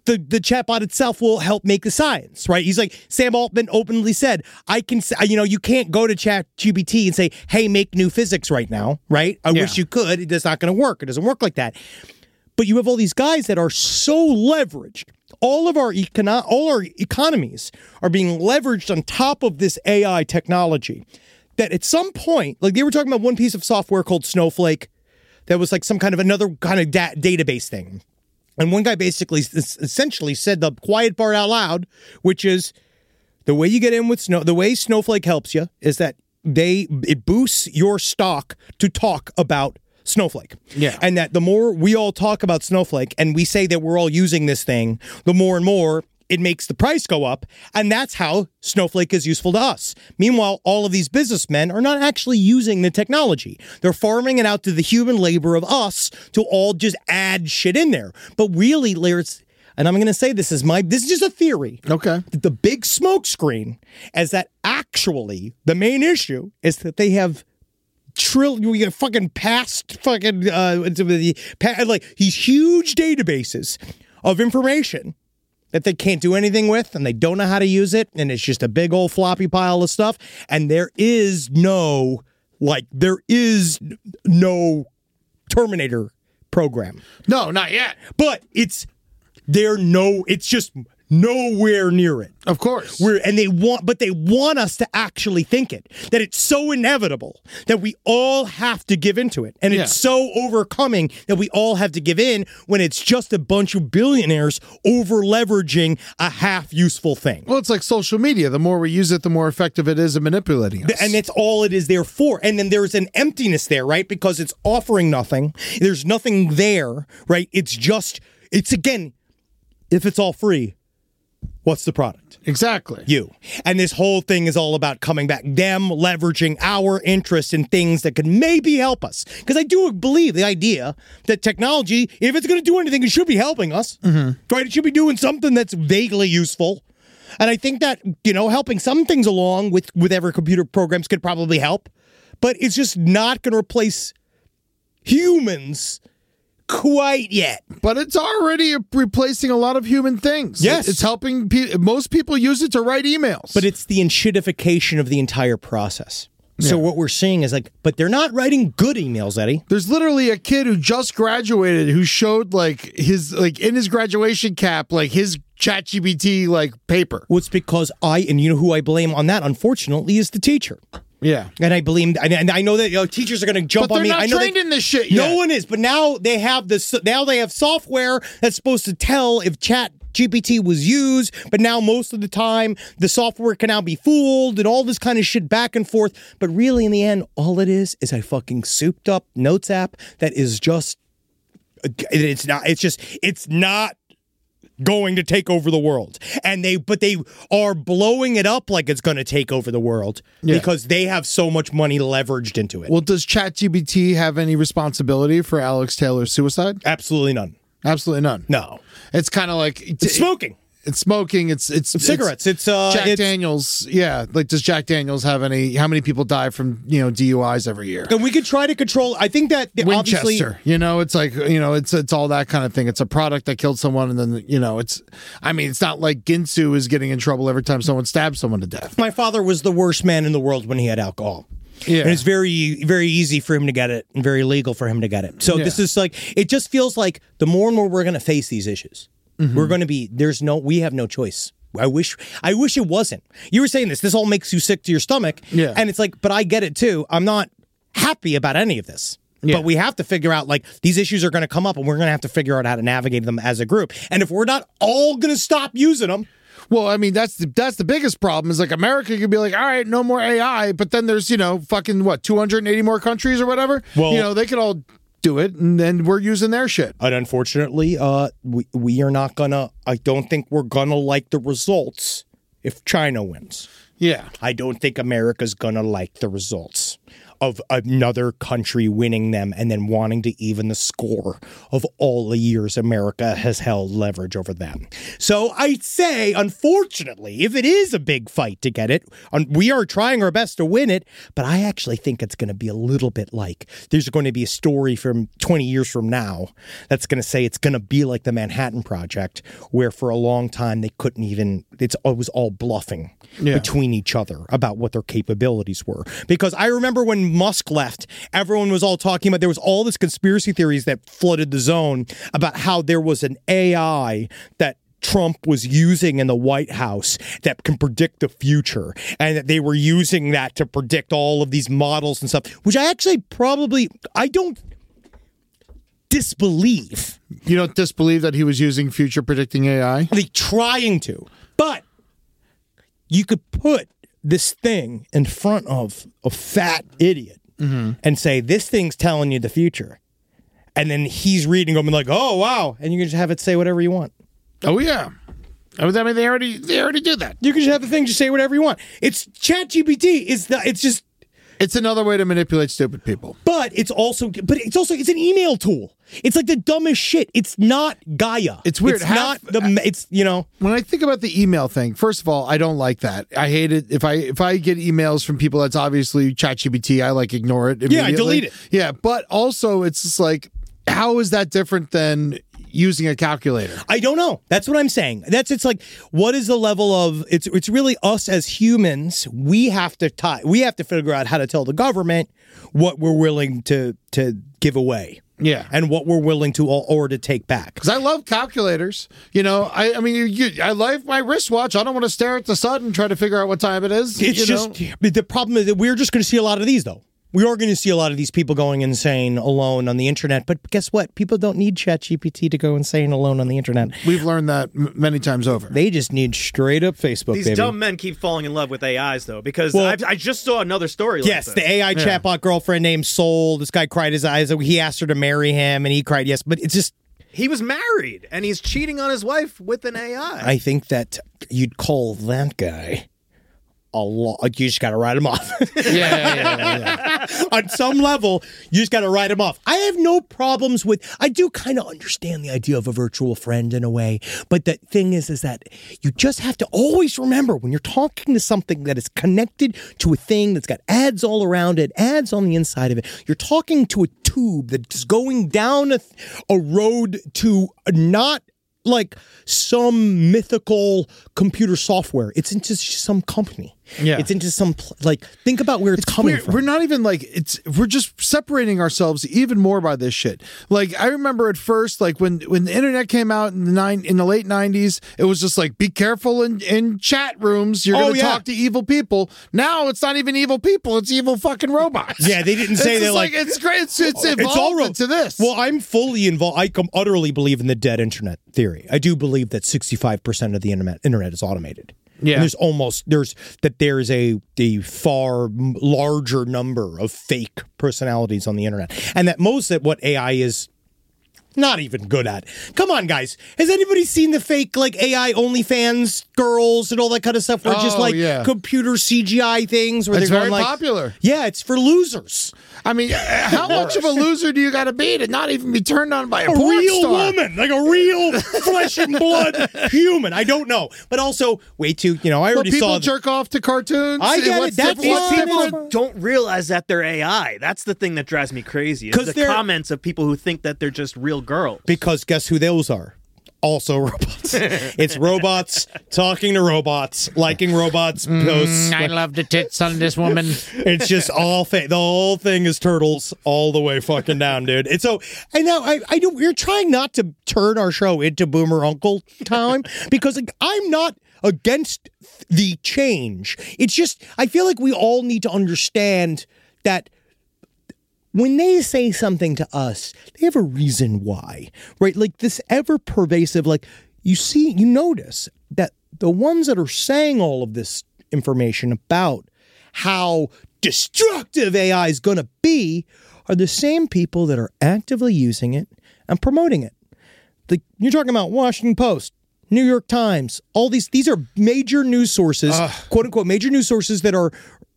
the, the chatbot itself will help make the science, right? He's like, Sam Altman openly said, I can, you know, you can't go to ChatGPT and say, hey, make new physics right now, right? I Yeah. wish you could. It's not going to work. It doesn't work like that. But you have all these guys that are so leveraged. All of our econo- all our economies are being leveraged on top of this A I technology that at some point, like they were talking about one piece of software called Snowflake that was like some kind of another kind of da- database thing. And one guy basically s- essentially said the quiet part out loud, which is the way you get in with Snow, the way Snowflake helps you is that they it boosts your stock to talk about Snowflake. Yeah. And that the more we all talk about Snowflake and we say that we're all using this thing, the more and more it makes the price go up. And that's how Snowflake is useful to us. Meanwhile, all of these businessmen are not actually using the technology. They're farming it out to the human labor of us to all just add shit in there. But really, there's, and I'm going to say this is my, this is just a theory. Okay. The big smoke screen is that actually the main issue is that they have trillion, we got fucking past fucking, uh, the, like these huge databases of information that they can't do anything with and they don't know how to use it. And it's just a big old floppy pile of stuff. And there is no, like, there is no Terminator program. No, not yet. But it's, there no, it's just nowhere near it. Of course. We're, and they want, but they want us to actually think it, that it's so inevitable that we all have to give into it. And Yeah. it's so overcoming that we all have to give in when it's just a bunch of billionaires over leveraging a half useful thing. Well, it's like social media. The more we use it, the more effective it is at manipulating us. And it's all it is there for. And then there's an emptiness there, right? Because it's offering nothing. There's nothing there, right? It's just, it's again, if it's all free, what's the product? Exactly. You. And this whole thing is all about coming back, them leveraging our interest in things that could maybe help us. Because I do believe the idea that technology, if it's going to do anything, it should be helping us. Mm-hmm. Right? It should be doing something that's vaguely useful. And I think that, you know, helping some things along with, with every computer programs could probably help. But it's just not going to replace humans quite yet. But it's already replacing a lot of human things. Yes. It's helping, pe- most people use it to write emails. But it's the enshittification of the entire process. So Yeah. what we're seeing is like, but they're not writing good emails, Eddie. There's literally a kid who just graduated who showed like his, like in his graduation cap, like his ChatGPT like paper. Well, it's because I, and you know who I blame on that, unfortunately, is the teacher. Yeah. And I blame, and and I know that you know, teachers are going to jump But on they're me. not I know trained they, in this shit No yet. one is, but now they have this. Now they have software that's supposed to tell if Chat G P T was used, but now most of the time the software can now be fooled and all this kind of shit back and forth. But really, in the end, all it is is a fucking souped up notes app that is just. It's not. It's just. It's not going to take over the world, and they but they are blowing it up like it's going to take over the world Yeah. because they have so much money leveraged into it. Well, does ChatGPT have any responsibility for Alex Taylor's suicide? Absolutely none. Absolutely none. No, It's kind of like it's smoking. It's smoking. It's it's, It's cigarettes. It's, uh, Jack it's- Daniels. Yeah, like does Jack Daniels have any? How many people die from you know D U Is every year? And we could try to control. I think that the- obviously, Winchester. You know, it's like you know, it's it's all that kind of thing. It's a product that killed someone, and then you know, it's. I mean, it's not like Ginsu is getting in trouble every time someone stabs someone to death. my father was the worst man in the world when he had alcohol. Yeah. And it's very, very easy for him to get it and very legal for him to get it. So Yeah. this is like, it just feels like the more and more we're going to face these issues, Mm-hmm. we're going to be, there's no, we have no choice. I wish, I wish it wasn't. You were saying this, this all makes you sick to your stomach. Yeah. And it's like, but I get it too. I'm not happy about any of this. Yeah. But we have to figure out, like, these issues are going to come up and we're going to have to figure out how to navigate them as a group. And if we're not all going to stop using them, Well, I mean, that's the that's the biggest problem. Is like America could be like, all right, no more A I, but then there's you know fucking what two hundred eighty more countries or whatever. Well- you know they could all do it, and then we're using their shit. And unfortunately, uh, we, we are not gonna, I don't think we're gonna like the results if China wins. Yeah. I don't think America's gonna like the results. of another country winning them and then wanting to even the score of all the years America has held leverage over them. So I'd say, unfortunately, if it is a big fight to get it, we are trying our best to win it, but I actually think it's going to be a little bit like there's going to be a story from twenty years from now that's going to say it's going to be like the Manhattan Project, where for a long time they couldn't even, it's, it was all bluffing yeah. between each other about what their capabilities were. Because I remember when Musk left, everyone was all talking about, there was all this conspiracy theories that flooded the zone about how there was an A I that Trump was using in the White House that can predict the future, and that they were using that to predict all of these models and stuff, which I actually probably, I don't disbelieve. You don't disbelieve that he was using future predicting A I? Like trying to, but you could put this thing in front of a fat idiot mm-hmm. and say, this thing's telling you the future. And then he's reading them and like, oh, wow. And you can just have it say whatever you want. Oh, yeah. I mean, they already they already do that. You can just have the thing just say whatever you want. It's ChatGPT. It's the, it's just... It's another way to manipulate stupid people. But it's also, but it's also, it's an email tool. It's like the dumbest shit. It's not Gaia. It's weird. It's Half, not the, it's, you know. When I think about the email thing, first of all, I don't like that. I hate it. If I if I get emails from people that's obviously ChatGPT, I like ignore it immediately. Yeah, I delete it. Yeah, but also it's just like, how is that different than using a calculator? I don't know. That's what I'm saying. That's it's like, what is the level of it's it's really us as humans. We have to tie we have to figure out how to tell the government what we're willing to to give away. Yeah. And what we're willing to or to take back. Because I love calculators. You know, I I mean you, you, I like my wristwatch. I don't want to stare at the sun and try to figure out what time it is. It's you just know? The problem is that we're just going to see a lot of these though. We are going to see a lot of these people going insane alone on the internet. But guess what? People don't need ChatGPT to go insane alone on the internet. We've learned that m- many times over. They just need straight up Facebook, These baby. dumb men keep falling in love with A Is, though, because well, I've, I just saw another story like yes, this. the A I yeah. chatbot girlfriend named Soul. This guy cried his eyes. He asked her to marry him, and he cried yes. But it's just... He was married, and he's cheating on his wife with an A I. I think that you'd call that guy... a lot. You just got to write him off. yeah, yeah, yeah, yeah. On some level, you just got to write him off. I have no problems with. I do kind of understand the idea of a virtual friend in a way, but the thing is, is that you just have to always remember when you're talking to something that is connected to a thing that's got ads all around it, ads on the inside of it. You're talking to a tube that's going down a, a road to not. Like some mythical computer software. It's into some company. Yeah. It's into some, pl- like, think about where it's, it's coming we're, from. We're not even like, it's, we're just separating ourselves even more by this shit. Like, I remember at first, like, when, when the internet came out in the nine, in the late nineties, it was just like, be careful in, in chat rooms. You're Oh, going to yeah. talk to evil people. Now it's not even evil people. It's evil fucking robots. Yeah, they didn't say it's they're just like, it's great. It's, it's evolved it's all ro- into this. Well, I'm fully involved. I com- utterly believe in the dead internet theory. I do believe that sixty-five percent of the internet internet is automated. Yeah. And there's almost there's that there's a the far larger number of fake personalities on the internet, and that most of what A I is not even good at. Come on, guys. Has anybody seen the fake like A I OnlyFans girls and all that kind of stuff? Where it's just Oh, like yeah. computer C G I things. Where It's they're very going like, popular. Yeah, it's for losers. I mean, how much of a loser do you got to be to not even be turned on by a, A porn real star? woman, like a real flesh and blood human. I don't know, but also way too. You know, I Well, already people saw. jerk off to cartoons. I get What's it. That's different- what's fine. different? People don't realize that they're A I. That's the thing that drives me crazy. Is 'Cause the they're- comments of people who think that they're just real girls. Because guess who those are? Also robots. It's robots talking to robots, liking robots posts. I love the tits on this woman. It's just all fake. The whole thing is turtles all the way fucking down, dude. And so, and now I, I do. We're trying not to turn our show into Boomer Uncle time because like, I'm not against the change. It's just I feel like we all need to understand that. When they say something to us, they have a reason why, right? Like this ever pervasive, like you see, you notice that the ones that are saying all of this information about how destructive A I is going to be are the same people that are actively using it and promoting it. The, you're talking about Washington Post, New York Times, all these, these are major news sources, quote unquote, major news sources that are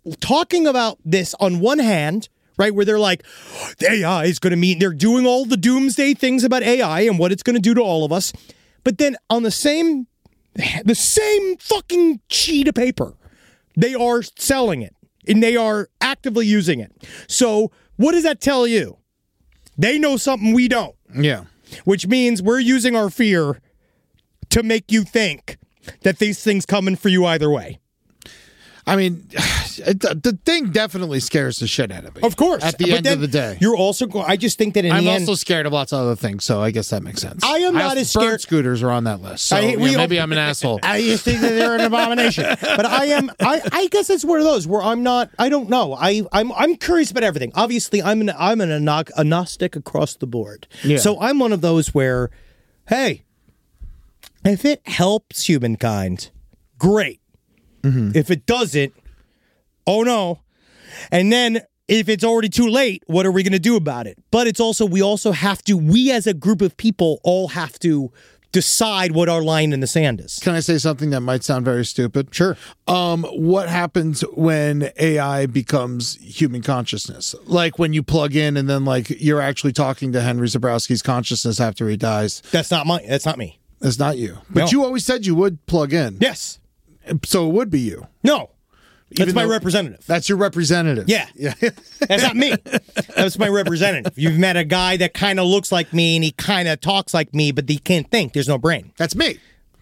talking about this on one hand, right, where they're like, the A I is going to mean, they're doing all the doomsday things about A I and what it's going to do to all of us. But then on the same, the same fucking sheet of paper, they are selling it and they are actively using it. So what does that tell you? They know something we don't. Yeah. Which means we're using our fear to make you think that these things coming for you either way. I mean, it, the thing definitely scares the shit out of me. Of course. At the But end then of the day. You're also, go- I just think that in I'm the also end, scared of lots of other things, so I guess that makes sense. I am not also- as bird scared- scooters are on that list, so I- yeah, we all- maybe I'm an asshole. I just think that they're an abomination. But I am, I, I guess it's one of those where I'm not, I don't know. I, I'm, I'm curious about everything. Obviously, I'm an, I'm an agno- agnostic across the board. Yeah. So I'm one of those where, hey, if it helps humankind, great. Mm-hmm. If it doesn't, oh no. And then if it's already too late, what are we going to do about it? But it's also, we also have to, we as a group of people all have to decide what our line in the sand is. Can I say something that might sound very stupid? Sure. Um, what happens when A I becomes human consciousness? Like when you plug in and then like you're actually talking to Henry Zebrowski's consciousness after he dies. That's not my, that's not me. It's not you. But No. you always said you would plug in. Yes. So it would be you. No. That's Even my though- representative. That's your representative. Yeah. Yeah. That's not me. That's my representative. You've met a guy that kind of looks like me and he kind of talks like me, but he can't think. There's no brain. That's me.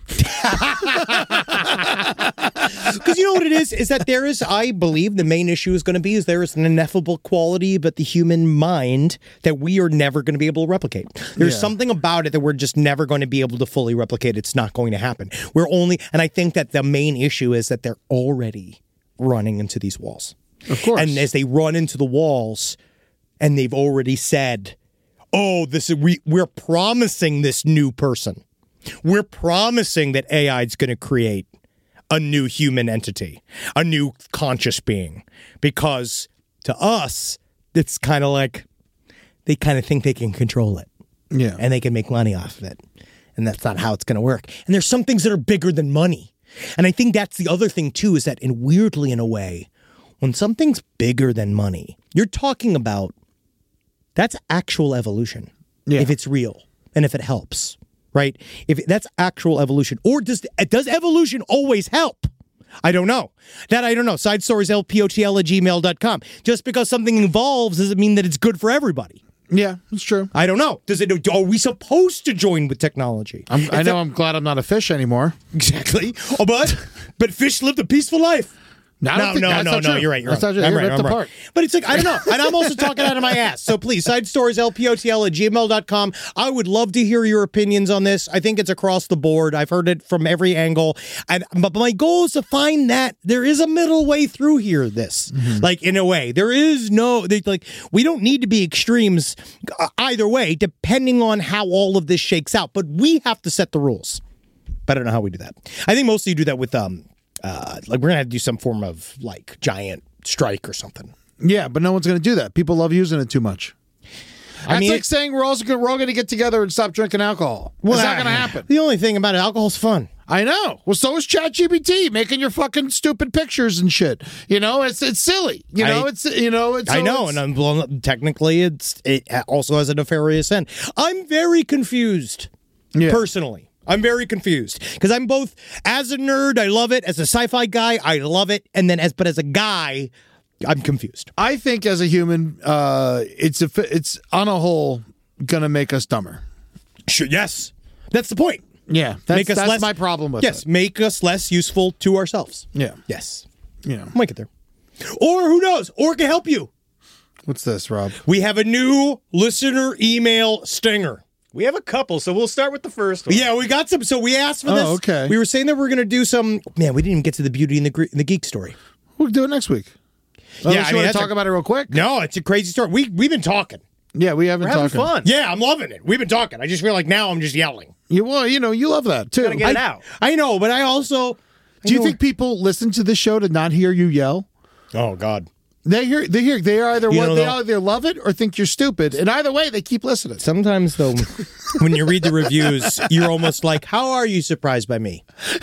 Because you know what it is? Is that there is, I believe the main issue is going to be is there is an ineffable quality about the human mind that we are never going to be able to replicate. There's Yeah. something about it that we're just never going to be able to fully replicate. It's not going to happen. We're only, and I think that the main issue is that they're already running into these walls. Of course. And as they run into the walls, and they've already said, oh, this is, we, we're promising this new person. We're promising that A I is going to create a new human entity, a new conscious being. Because to us, it's kind of like they kind of think they can control it. Yeah. And they can make money off of it. And that's not how it's going to work. And there's some things that are bigger than money. And I think that's the other thing, too, is that, in weirdly in a way, when something's bigger than money, you're talking about that's actual evolution. Yeah. If it's real and if it helps, right? If that's actual evolution. Or does does evolution always help? I don't know. That I don't know. Side stories, L P O T L at gmail dot com. Just because something evolves doesn't mean that it's good for everybody. Yeah, it's true. I don't know. Does it? Are we supposed to join with technology? I'm, I If know that- I'm glad I'm not a fish anymore. Exactly. Oh, but but fish lived a peaceful life. No, I No, don't think- no, that's no, not no. true. You're right. You're That's right. not true. I'm They right. ripped I'm right. apart. But it's like I don't know, and I'm also talking out of my ass. So please, side stories, L P O T L at gmail dot com. I would love to hear your opinions on this. I think it's across the board. I've heard it from every angle, and but my goal is to find that there is a middle way through here. This, Mm-hmm. like in a way, there is no they, like we don't need to be extremes uh, either way, depending on how all of this shakes out. But we have to set the rules. But I don't know how we do that. I think mostly you do that with um. Uh, like we're gonna have to do some form of like giant strike or something. Yeah, but no one's going to do that. People love using it too much. That's mean, like it- saying we're also gonna, we're all going to get together and stop drinking alcohol. Well, it's not going to happen. The only thing about it, alcohol's fun. I know. Well, so is ChatGPT making your fucking stupid pictures and shit. You know, it's it's silly. You know, I- it's you know, it's. I so know, it's- and I'm, well, technically, it's it also has a nefarious end. I'm very confused, Yeah. personally. I'm very confused because I'm both as a nerd, I love it. As a sci-fi guy, I love it, and then as but as a guy, I'm confused. I think as a human, uh, it's a it's on a whole going to make us dumber. Sure, yes, that's the point. Yeah, that's, Make us that's less- my problem with Yes, it. make us less useful to ourselves. Yeah, Yes, yeah. might get there, or who knows, or it can help you. What's this, Rob? We have a new listener email stinger. We have a couple, so we'll start with the first one. Yeah, we got some. So we asked for Oh, this. okay. We were saying that we are going to do some. Man, we didn't even get to the beauty and the, Gre- the geek story. We'll do it next week. Yeah, Oh, I you mean, want to that's talk a- about it real quick? No, it's a crazy story. We we've been talking. Yeah, we haven't We're having talked. fun. Yeah, I'm loving it. We've been talking. I just feel like now I'm just yelling. You well, you know, you love that too. Gotta get it I, out. I know, but I also. I Do you know- think people listen to this show to not hear you yell? Oh God. They hear, they hear, they are either You what know, they though- either love it or think you're stupid, and either way, they keep listening. Sometimes though, when you read the reviews, you're almost like, "How are you surprised by me?"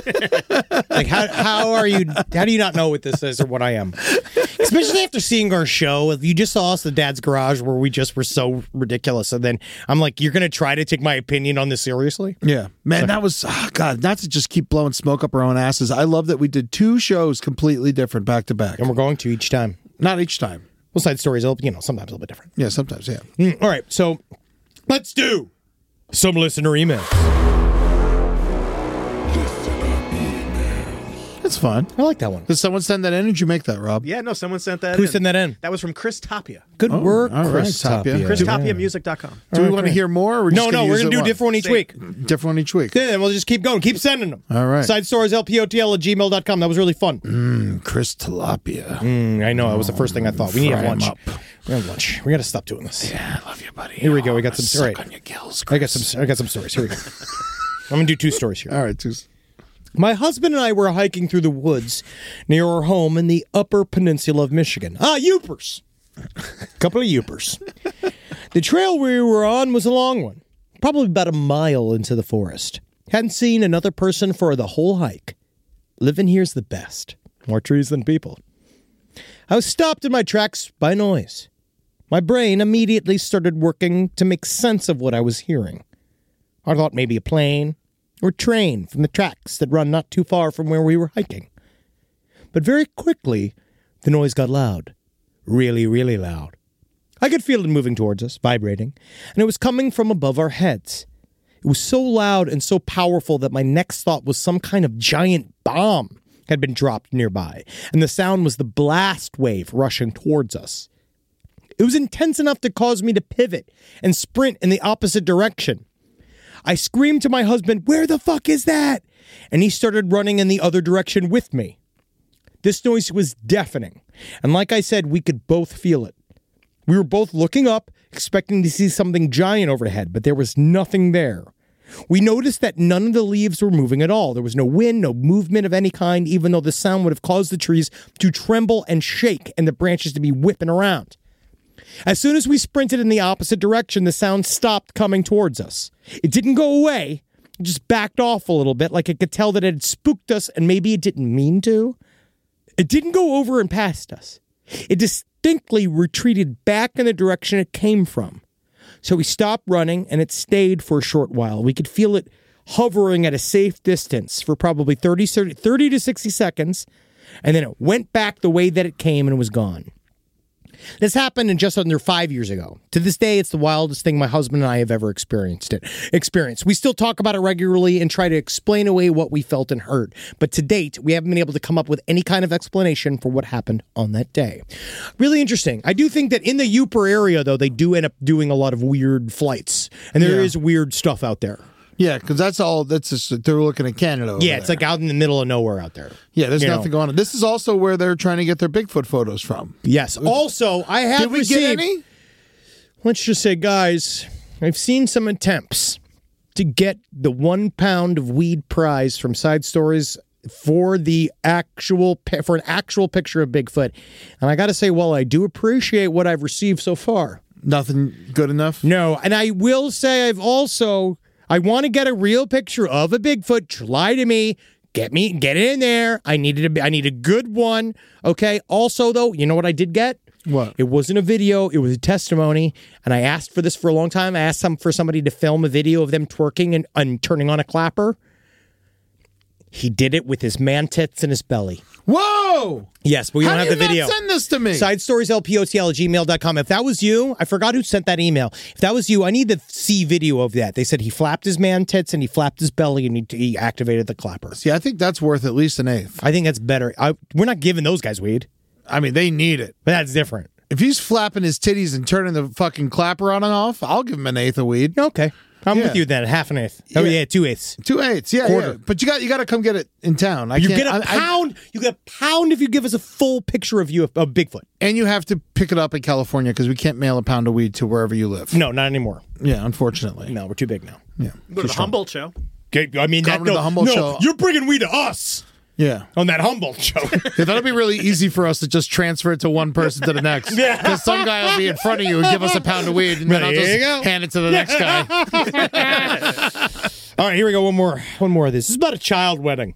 Like, how how are you? How do you not know what this is or what I am? Especially after seeing our show, you just saw us at Dad's Garage where we just were so ridiculous, and then I'm like, you're gonna try to take my opinion on this seriously? Yeah, man, that was oh, God. Not to just keep blowing smoke up our own asses. I love that we did two shows completely different back to back, And we're going to each time. not each time. Well, side stories, you know, sometimes a little bit different. Yeah, sometimes. Yeah. Mm, all right, so let's do some listener emails. It's fun. I like that one. Did someone send that in? Or did you make that, Rob? Yeah, no, someone sent that Who in. sent that in? That was from Chris Tapia. Good Oh, work, all right, Chris Tapia. Tapia. Chris Yeah. Tapia Music dot com. Do we right, want to great. hear more? Or we're just No, no, gonna we're use going to it do a once? different one each Same. week. Different one each week. Yeah, then we'll just keep going. Keep sending them. All right. Side stories, L P O T L at gmail dot com. That was really fun. Mm, Chris Tilapia. Mm, I know. That was the first thing I thought. We need to have Fry 'em lunch. up. We have lunch. We got to stop doing this. Yeah, I love you, buddy. Here we go. We got Oh, some- suck all right. on your gills, I got Chris. some. I got some stories. Here we go. I'm gonna do two stories here. All right, Tues. My husband and I were hiking through the woods near our home in the Upper Peninsula of Michigan. Ah, Yoopers. Couple of Yoopers. The trail we were on was a long one, probably about a mile into the forest. Hadn't seen another person for the whole hike. Living here's the best. More trees than people. I was stopped in my tracks by noise. My brain immediately started working to make sense of what I was hearing. I thought maybe a plane or train from the tracks that run not too far from where we were hiking. But very quickly, the noise got loud. Really, really loud. I could feel it moving towards us, vibrating, and it was coming from above our heads. It was so loud and so powerful that my next thought was some kind of giant bomb had been dropped nearby, and the sound was the blast wave rushing towards us. It was intense enough to cause me to pivot and sprint in the opposite direction. I screamed to my husband, "Where the fuck is that?" And he started running in the other direction with me. This noise was deafening, and like I said, we could both feel it. We were both looking up, expecting to see something giant overhead, but there was nothing there. We noticed that none of the leaves were moving at all. There was no wind, no movement of any kind, even though the sound would have caused the trees to tremble and shake and the branches to be whipping around. As soon as we sprinted in the opposite direction, the sound stopped coming towards us. It didn't go away. It just backed off a little bit, like it could tell that it had spooked us and maybe it didn't mean to. It didn't go over and past us. It distinctly retreated back in the direction it came from. So we stopped running and it stayed for a short while. We could feel it hovering at a safe distance for probably thirty, thirty to sixty seconds, and then it went back the way that it came and was gone. This happened in just under five years ago. To this day, it's the wildest thing my husband and I have ever experienced it. Experienced. We still talk about it regularly and try to explain away what we felt and heard. But to date, we haven't been able to come up with any kind of explanation for what happened on that day. Really interesting. I do think that in the Yooper area, though, they do end up doing a lot of weird flights. And there Yeah. is weird stuff out there. Yeah, because that's all. That's just they're looking at Canada. over Yeah, it's there. like out in the middle of nowhere out there. yeah. There's you nothing know. going on. This is also where they're trying to get their Bigfoot photos from. Yes. Also, I have Did we received... get any? Let's just say, guys, I've seen some attempts to get the one pound of weed prize from Side Stories for the actual pi- for an actual picture of Bigfoot, and I got to say, while I do appreciate what I've received so far, Nothing good enough. no, and I will say I've also I want to get a real picture of a Bigfoot. Lie to me. Get me, get it in there. I needed a, I need a good one. Okay. Also, though, you know what I did get? What? It wasn't a video. It was a testimony. And I asked for this for a long time. I asked some for somebody to film a video of them twerking and, and turning on a clapper. He did it with his man tits and his belly. Whoa! Yes, but we How don't do have you the video. not send this to me? Side stories L P O T L at gmail dot com. If that was you, I forgot who sent that email. If that was you, I need to see video of that. They said he flapped his man tits and he flapped his belly and he, he activated the clapper. See, I think that's worth at least an eighth. I think that's better. I, we're not giving those guys weed, I mean, they need it. but that's different. If he's flapping his titties and turning the fucking clapper on and off, I'll give him an eighth of weed. Okay. I'm Yeah. with you then. Half an eighth. Oh, Yeah. yeah, two eighths. Two eighths, yeah, Quarter. yeah. But you got you got to come get it in town. I You can't, get a I- I- pound. you get a pound if you give us a full picture of you of, of Bigfoot. and you have to pick it up in California because we can't mail a pound of weed to wherever you live. No, not anymore. Yeah, unfortunately. No, we're too big now. Yeah, Go to the Humboldt show. Okay, I mean, that, Come to no, the Humboldt no, show. you're bringing weed to us yeah. on that Humboldt show. Yeah, that'll be really easy for us to just transfer it to one person to the next. Because some guy will be in front of you and give us a pound of weed, and then I'll There just you go. hand it to the next guy. All right, here we go. One more. One more of this. This is about a child wedding.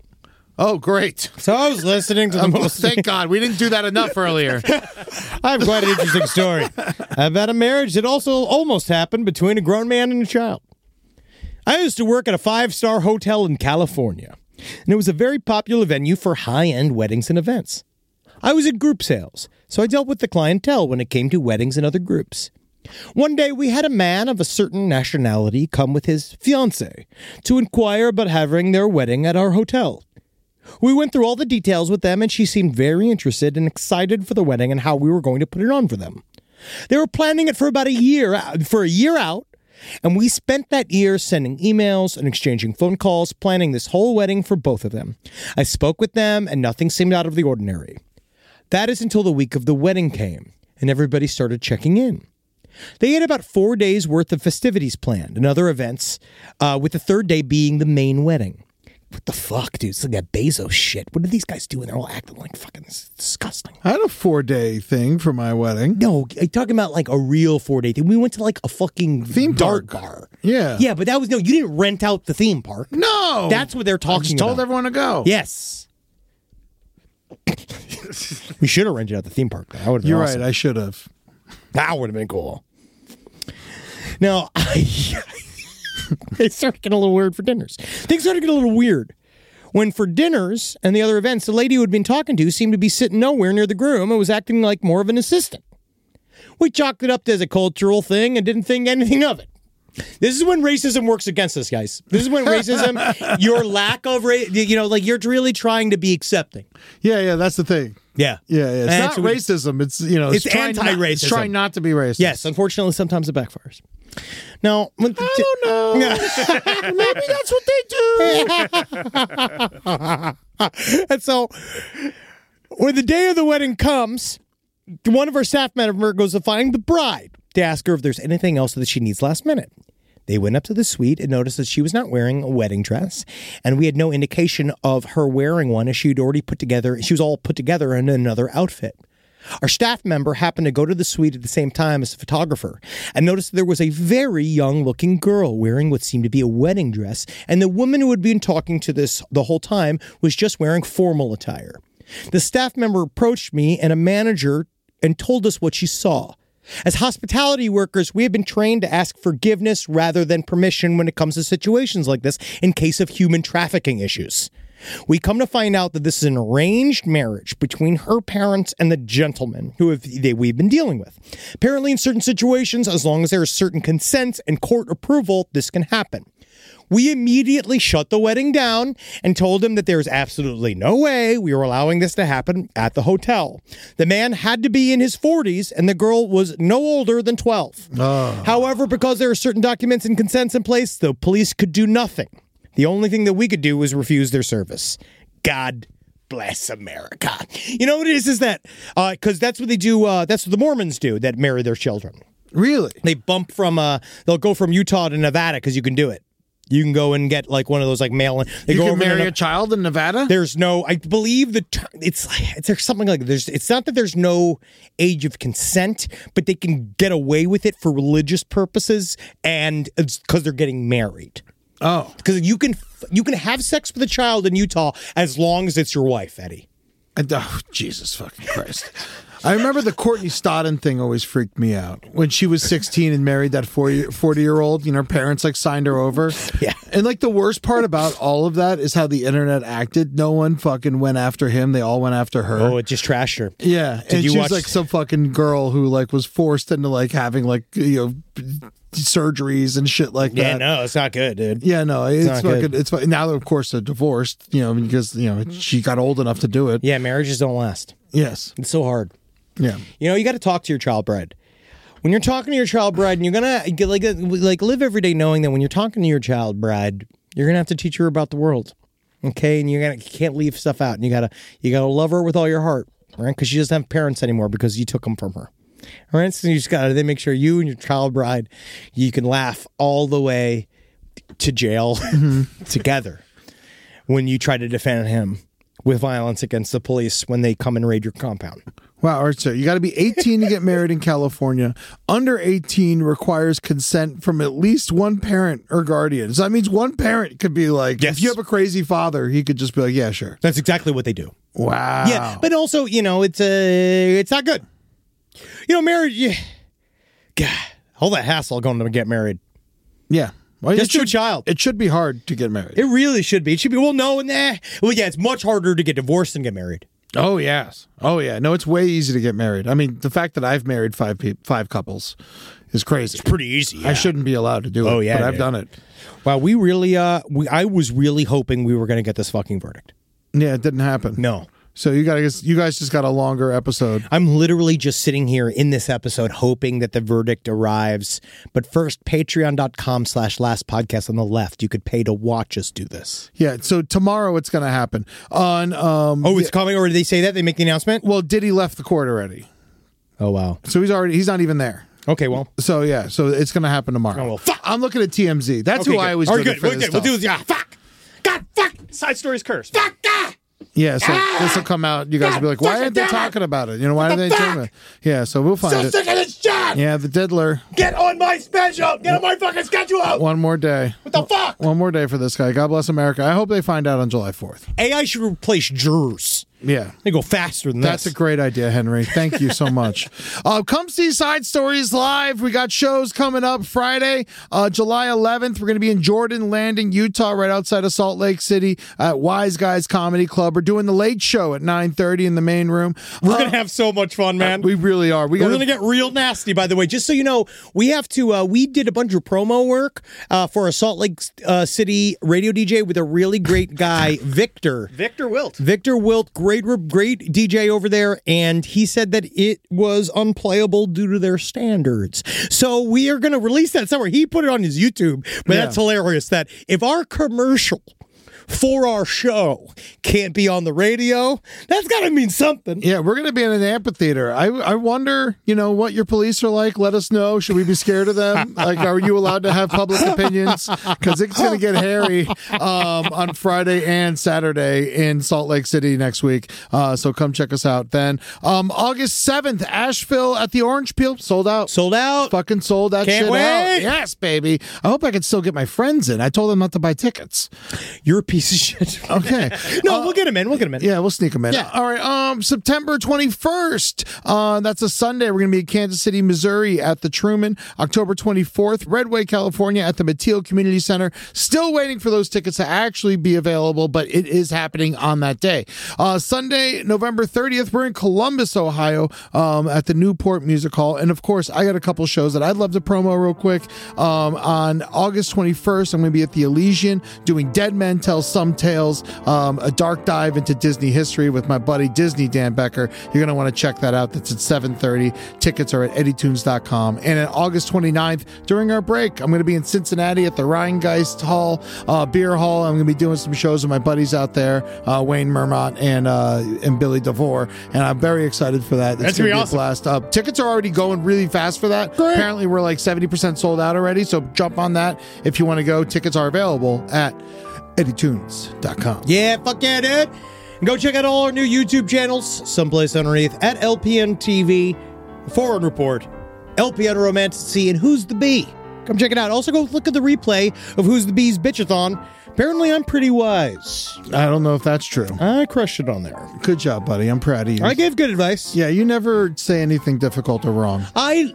Oh, great. So I was listening to the Um, most. thank God. We didn't do that enough earlier. I have quite an interesting story about a marriage that also almost happened between a grown man and a child. I used to work at a five-star hotel in California, and it was a very popular venue for high-end weddings and events. I was in group sales, so I dealt with the clientele when it came to weddings and other groups. One day, we had a man of a certain nationality come with his fiancée to inquire about having their wedding at our hotel. We went through all the details with them, and she seemed very interested and excited for the wedding and how we were going to put it on for them. They were planning it for about a year, for a year out, and we spent that year sending emails and exchanging phone calls, planning this whole wedding for both of them. I spoke with them, and nothing seemed out of the ordinary. That is until the week of the wedding came, and everybody started checking in. They had about four days' worth of festivities planned and other events, uh, with the third day being the main wedding. What the fuck, dude? It's like that Bezos shit. What are these guys doing? They're all acting like fucking it's disgusting. I had a four-day thing for my wedding. No, I'm talking about like a real four-day thing. We went to like a fucking Theme dart park. bar. Yeah. Yeah, but that was, no, you didn't rent out the theme park. No. That's what they're I talking just told about. everyone to go. Yes. We should have rented out the theme park. That would have been You're awesome. right. I should have. That would have been cool. Now, I, it started getting a little weird for dinners. Things started getting a little weird. When for dinners and the other events, the lady who had been talking to seemed to be sitting nowhere near the groom and was acting like more of an assistant. We chalked it up as a cultural thing and didn't think anything of it. This is when racism works against us, guys. This is when racism, your lack of, ra- you know, like you're really trying to be accepting. Yeah, yeah, that's the thing. Yeah. Yeah, yeah. It's And not so we- racism. It's, you know, It's trying not- anti-racism. It's trying not to be racist. Yes, unfortunately, sometimes it backfires. Now, when the, I don't know. Maybe that's what they do. And so, when the day of the wedding comes, one of our staff members goes to find the bride to ask her if there's anything else that she needs last minute. They went up to the suite and noticed that she was not wearing a wedding dress, and we had no indication of her wearing one as she'd already put together, she was all put together in another outfit. Our staff member happened to go to the suite at the same time as the photographer and noticed there was a very young-looking girl wearing what seemed to be a wedding dress, and the woman who had been talking to this the whole time was just wearing formal attire. The staff member approached me and a manager and told us what she saw. As hospitality workers, we have been trained to ask forgiveness rather than permission when it comes to situations like this in case of human trafficking issues. We come to find out that this is an arranged marriage between her parents and the gentleman who have, they, we've been dealing with. Apparently, in certain situations, as long as there is certain consent and court approval, this can happen. We immediately shut the wedding down and told him that there's absolutely no way we were allowing this to happen at the hotel. The man had to be in his forties and the girl was no older than twelve. Oh. However, because there are certain documents and consents in place, the police could do nothing. The only thing that we could do was refuse their service. God bless America. You know what it is, is that, because uh, that's what they do, uh, that's what the Mormons do that marry their children. Really? They bump from, uh, they'll go from Utah to Nevada because you can do it. You can go and get like one of those like mail-in. They You go can over marry to- a child in Nevada? There's no, I believe the term, it's, it's there's something like there's, it's not that there's no age of consent, but they can get away with it for religious purposes and it's because they're getting married. Oh. Because you can, you can have sex with a child in Utah as long as it's your wife, Eddie. And, oh, Jesus fucking Christ. I remember the Courtney Stodden thing always freaked me out. When she was sixteen and married that forty-year-old, you know, her parents like signed her over. Yeah. And like the worst part about all of that is how the internet acted. No one fucking went after him. They all went after her. Oh, it just trashed her. Yeah. Did and you she watch- was like some fucking girl who like was forced into like having like, you know, surgeries and shit like Yeah, that. no, it's not good, dude. Yeah, no, it's, not fucking, good. it's fu- now of course they're divorced, you know, because you know she got old enough to do it. Yeah, marriages don't last. Yes. It's so hard. Yeah. You know, you got to talk to your child bride. When you're talking to your child bride, and you're gonna get, like like live every day knowing that when you're talking to your child bride, you're gonna have to teach her about the world, okay? And you're gonna you can't leave stuff out, and you gotta you gotta love her with all your heart, right? Because she doesn't have parents anymore because you took them from her. All right, so you just gotta then make sure you and your child bride, you can laugh all the way to jail mm-hmm. together when you try to defend him with violence against the police when they come and raid your compound. Wow, all right, so you got to be eighteen to get married in California. Under eighteen requires consent from at least one parent or guardian. So that means one parent could be like, Yes. if you have a crazy father, he could just be like, yeah, sure. That's exactly what they do. Wow. Yeah, but also, you know, it's uh, it's not good. You know, marriage, yeah. God, all that hassle going to get married. yeah. Well, Just it to a should- child. It should be hard to get married. It really should be. It should be, well, no, nah. Well, yeah, it's much harder to get divorced than get married. Oh, yes. Oh, yeah. No, it's way easy to get married. I mean, the fact that I've married five pe- five couples is crazy. Pretty easy. Yeah. I shouldn't be allowed to do it. Oh, yeah, but I've dude. done it. Wow, we really, uh, we, I was really hoping we were going to get this fucking verdict. Yeah, it didn't happen. No. So you got you guys just got a longer episode. I'm literally just sitting here in this episode hoping that the verdict arrives. But first, patreon.com slash last podcast on the left. You could pay to watch us do this. Yeah. So tomorrow it's going to happen on. Um, Oh, it's coming? Or did they say that? They make the announcement? well, Diddy left the court already, Oh, wow. so he's already he's not even there. Okay, well. So yeah, so it's going to happen tomorrow. Oh, well, fuck. I'm looking at T M Z. That's Okay, who good. I always All go right, to good. for We're this good. We'll stuff. do this. Yeah, fuck. God, fuck. Side stories curse. Fuck, ah. Yeah, so this will come out. You guys will be like, why aren't they talking about it? You know, why are they doing it? Yeah, so we'll find So it. sick of this shit. Yeah, the diddler. Get on my schedule. Get on my fucking schedule. One more day. What the fuck? One more day for this guy. God bless America. I hope they find out on July fourth. A I should replace jurors. Yeah. They go faster than That's this. a great idea, Henry. Thank you so much. uh, come see Side Stories live. We got shows coming up Friday, uh, July eleventh. We're going to be in Jordan Landing, Utah, right outside of Salt Lake City at Wise Guys Comedy Club. We're doing the late show at nine thirty in the main room. We're Uh, gonna have so much fun, man. We really are. We We're gotta- gonna get real nasty, by the way. Just so you know, we have to. Uh, we did a bunch of promo work uh, for a Salt Lake uh, City radio D J with a really great guy, Victor. Victor Wilt. Victor Wilt, great, great D J over there, and he said that it was unplayable due to their standards. So we are going to release that somewhere. He put it on his YouTube, but Yeah. that's hilarious. That if our commercial for our show can't be on the radio, that's got to mean something. Yeah, we're going to be in an amphitheater. I I wonder, you know, what your police are like. Let us know. Should we be scared of them? Like, are you allowed to have public opinions? Because it's going to get hairy um, on Friday and Saturday in Salt Lake City next week. Uh, so come check us out then. Um, August seventh, Asheville at the Orange Peel. Sold out. Sold out. Fucking sold that Can't shit wait. out. Yes, baby. I hope I can still get my friends in. I told them not to buy tickets. You're a piece of shit. Okay. No, we'll get him in. We'll get him in. Yeah, we'll sneak them in. Yeah. All right. Um, September twenty-first. Uh, that's a Sunday. We're going to be in Kansas City, Missouri at the Truman. October twenty-fourth, Redway, California at the Mateel Community Center. Still waiting for those tickets to actually be available, but it is happening on that day. Uh, Sunday, November thirtieth, we're in Columbus, Ohio, um, at the Newport Music Hall. And of course, I got a couple shows that I'd love to promo real quick. Um, on August twenty-first, I'm going to be at the Elysian doing Dead Men Tell Some Tales, um, a dark dive into Disney history with my buddy Disney Dan Becker. You're going to want to check that out. That's at seven thirty. Tickets are at eddie tunes dot com. And on August twenty-ninth, during our break, I'm going to be in Cincinnati at the Rheingeist Hall, uh, Beer Hall. I'm going to be doing some shows with my buddies out there, uh, Wayne Mermont and uh, and Billy DeVore. And I'm very excited for that. It's That's going gonna to be be awesome. a blast. Uh, tickets are already going really fast for that. Apparently, we're like seventy percent sold out already. So jump on that if you want to go. Tickets are available at eddie tunes dot com. Yeah, fuck yeah, dude. And go check out all our new YouTube channels, someplace underneath, at L P N T V, Foreign Report, L P N Romanticy, and Who's the Bee. Come check it out. Also, go look at the replay of Who's the Bee's Bitchathon. Apparently, I'm pretty wise. I don't know if that's true. I crushed it on there. Good job, buddy. I'm proud of you. I gave good advice. Yeah, you never say anything difficult or wrong. I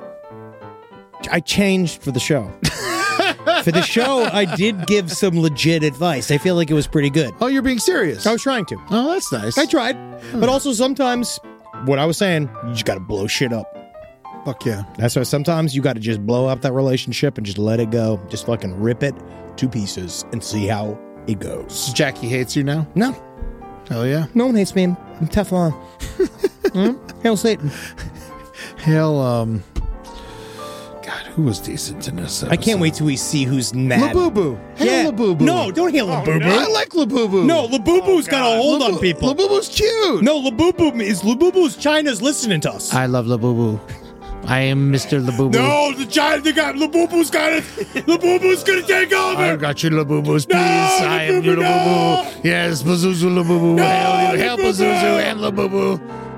I changed for the show. For the show, I did give some legit advice. I feel like it was pretty good. Oh, you're being serious. I was trying to. Oh, that's nice. I tried. But also sometimes, what I was saying, you just got to blow shit up. Fuck yeah. That's why sometimes you got to just blow up that relationship and just let it go. Just fucking rip it to pieces and see how it goes. Jackie hates you now? No, Hell yeah. no one hates me. I'm, I'm Teflon. hmm? Hail Satan. Hail, um... God, who was decent in this episode? I can't wait till we see who's mad. Labubu. Hail Yeah. Labubu. No, don't hail Labubu. I like Labubu. No, Labubu's got a hold on people. Labubu's cute. No, Labubu is Labubu's China's listening to us. I love Labubu. I am Mister Labubu. No, the China, they got Labubu's got it. Labubu's gonna take over. I got you, Labubu's piece. No, I am your Labubu, no. Labubu. Yes, Pazuzu Labubu. No, Hail, hail Labubu. Pazuzu and Labubu.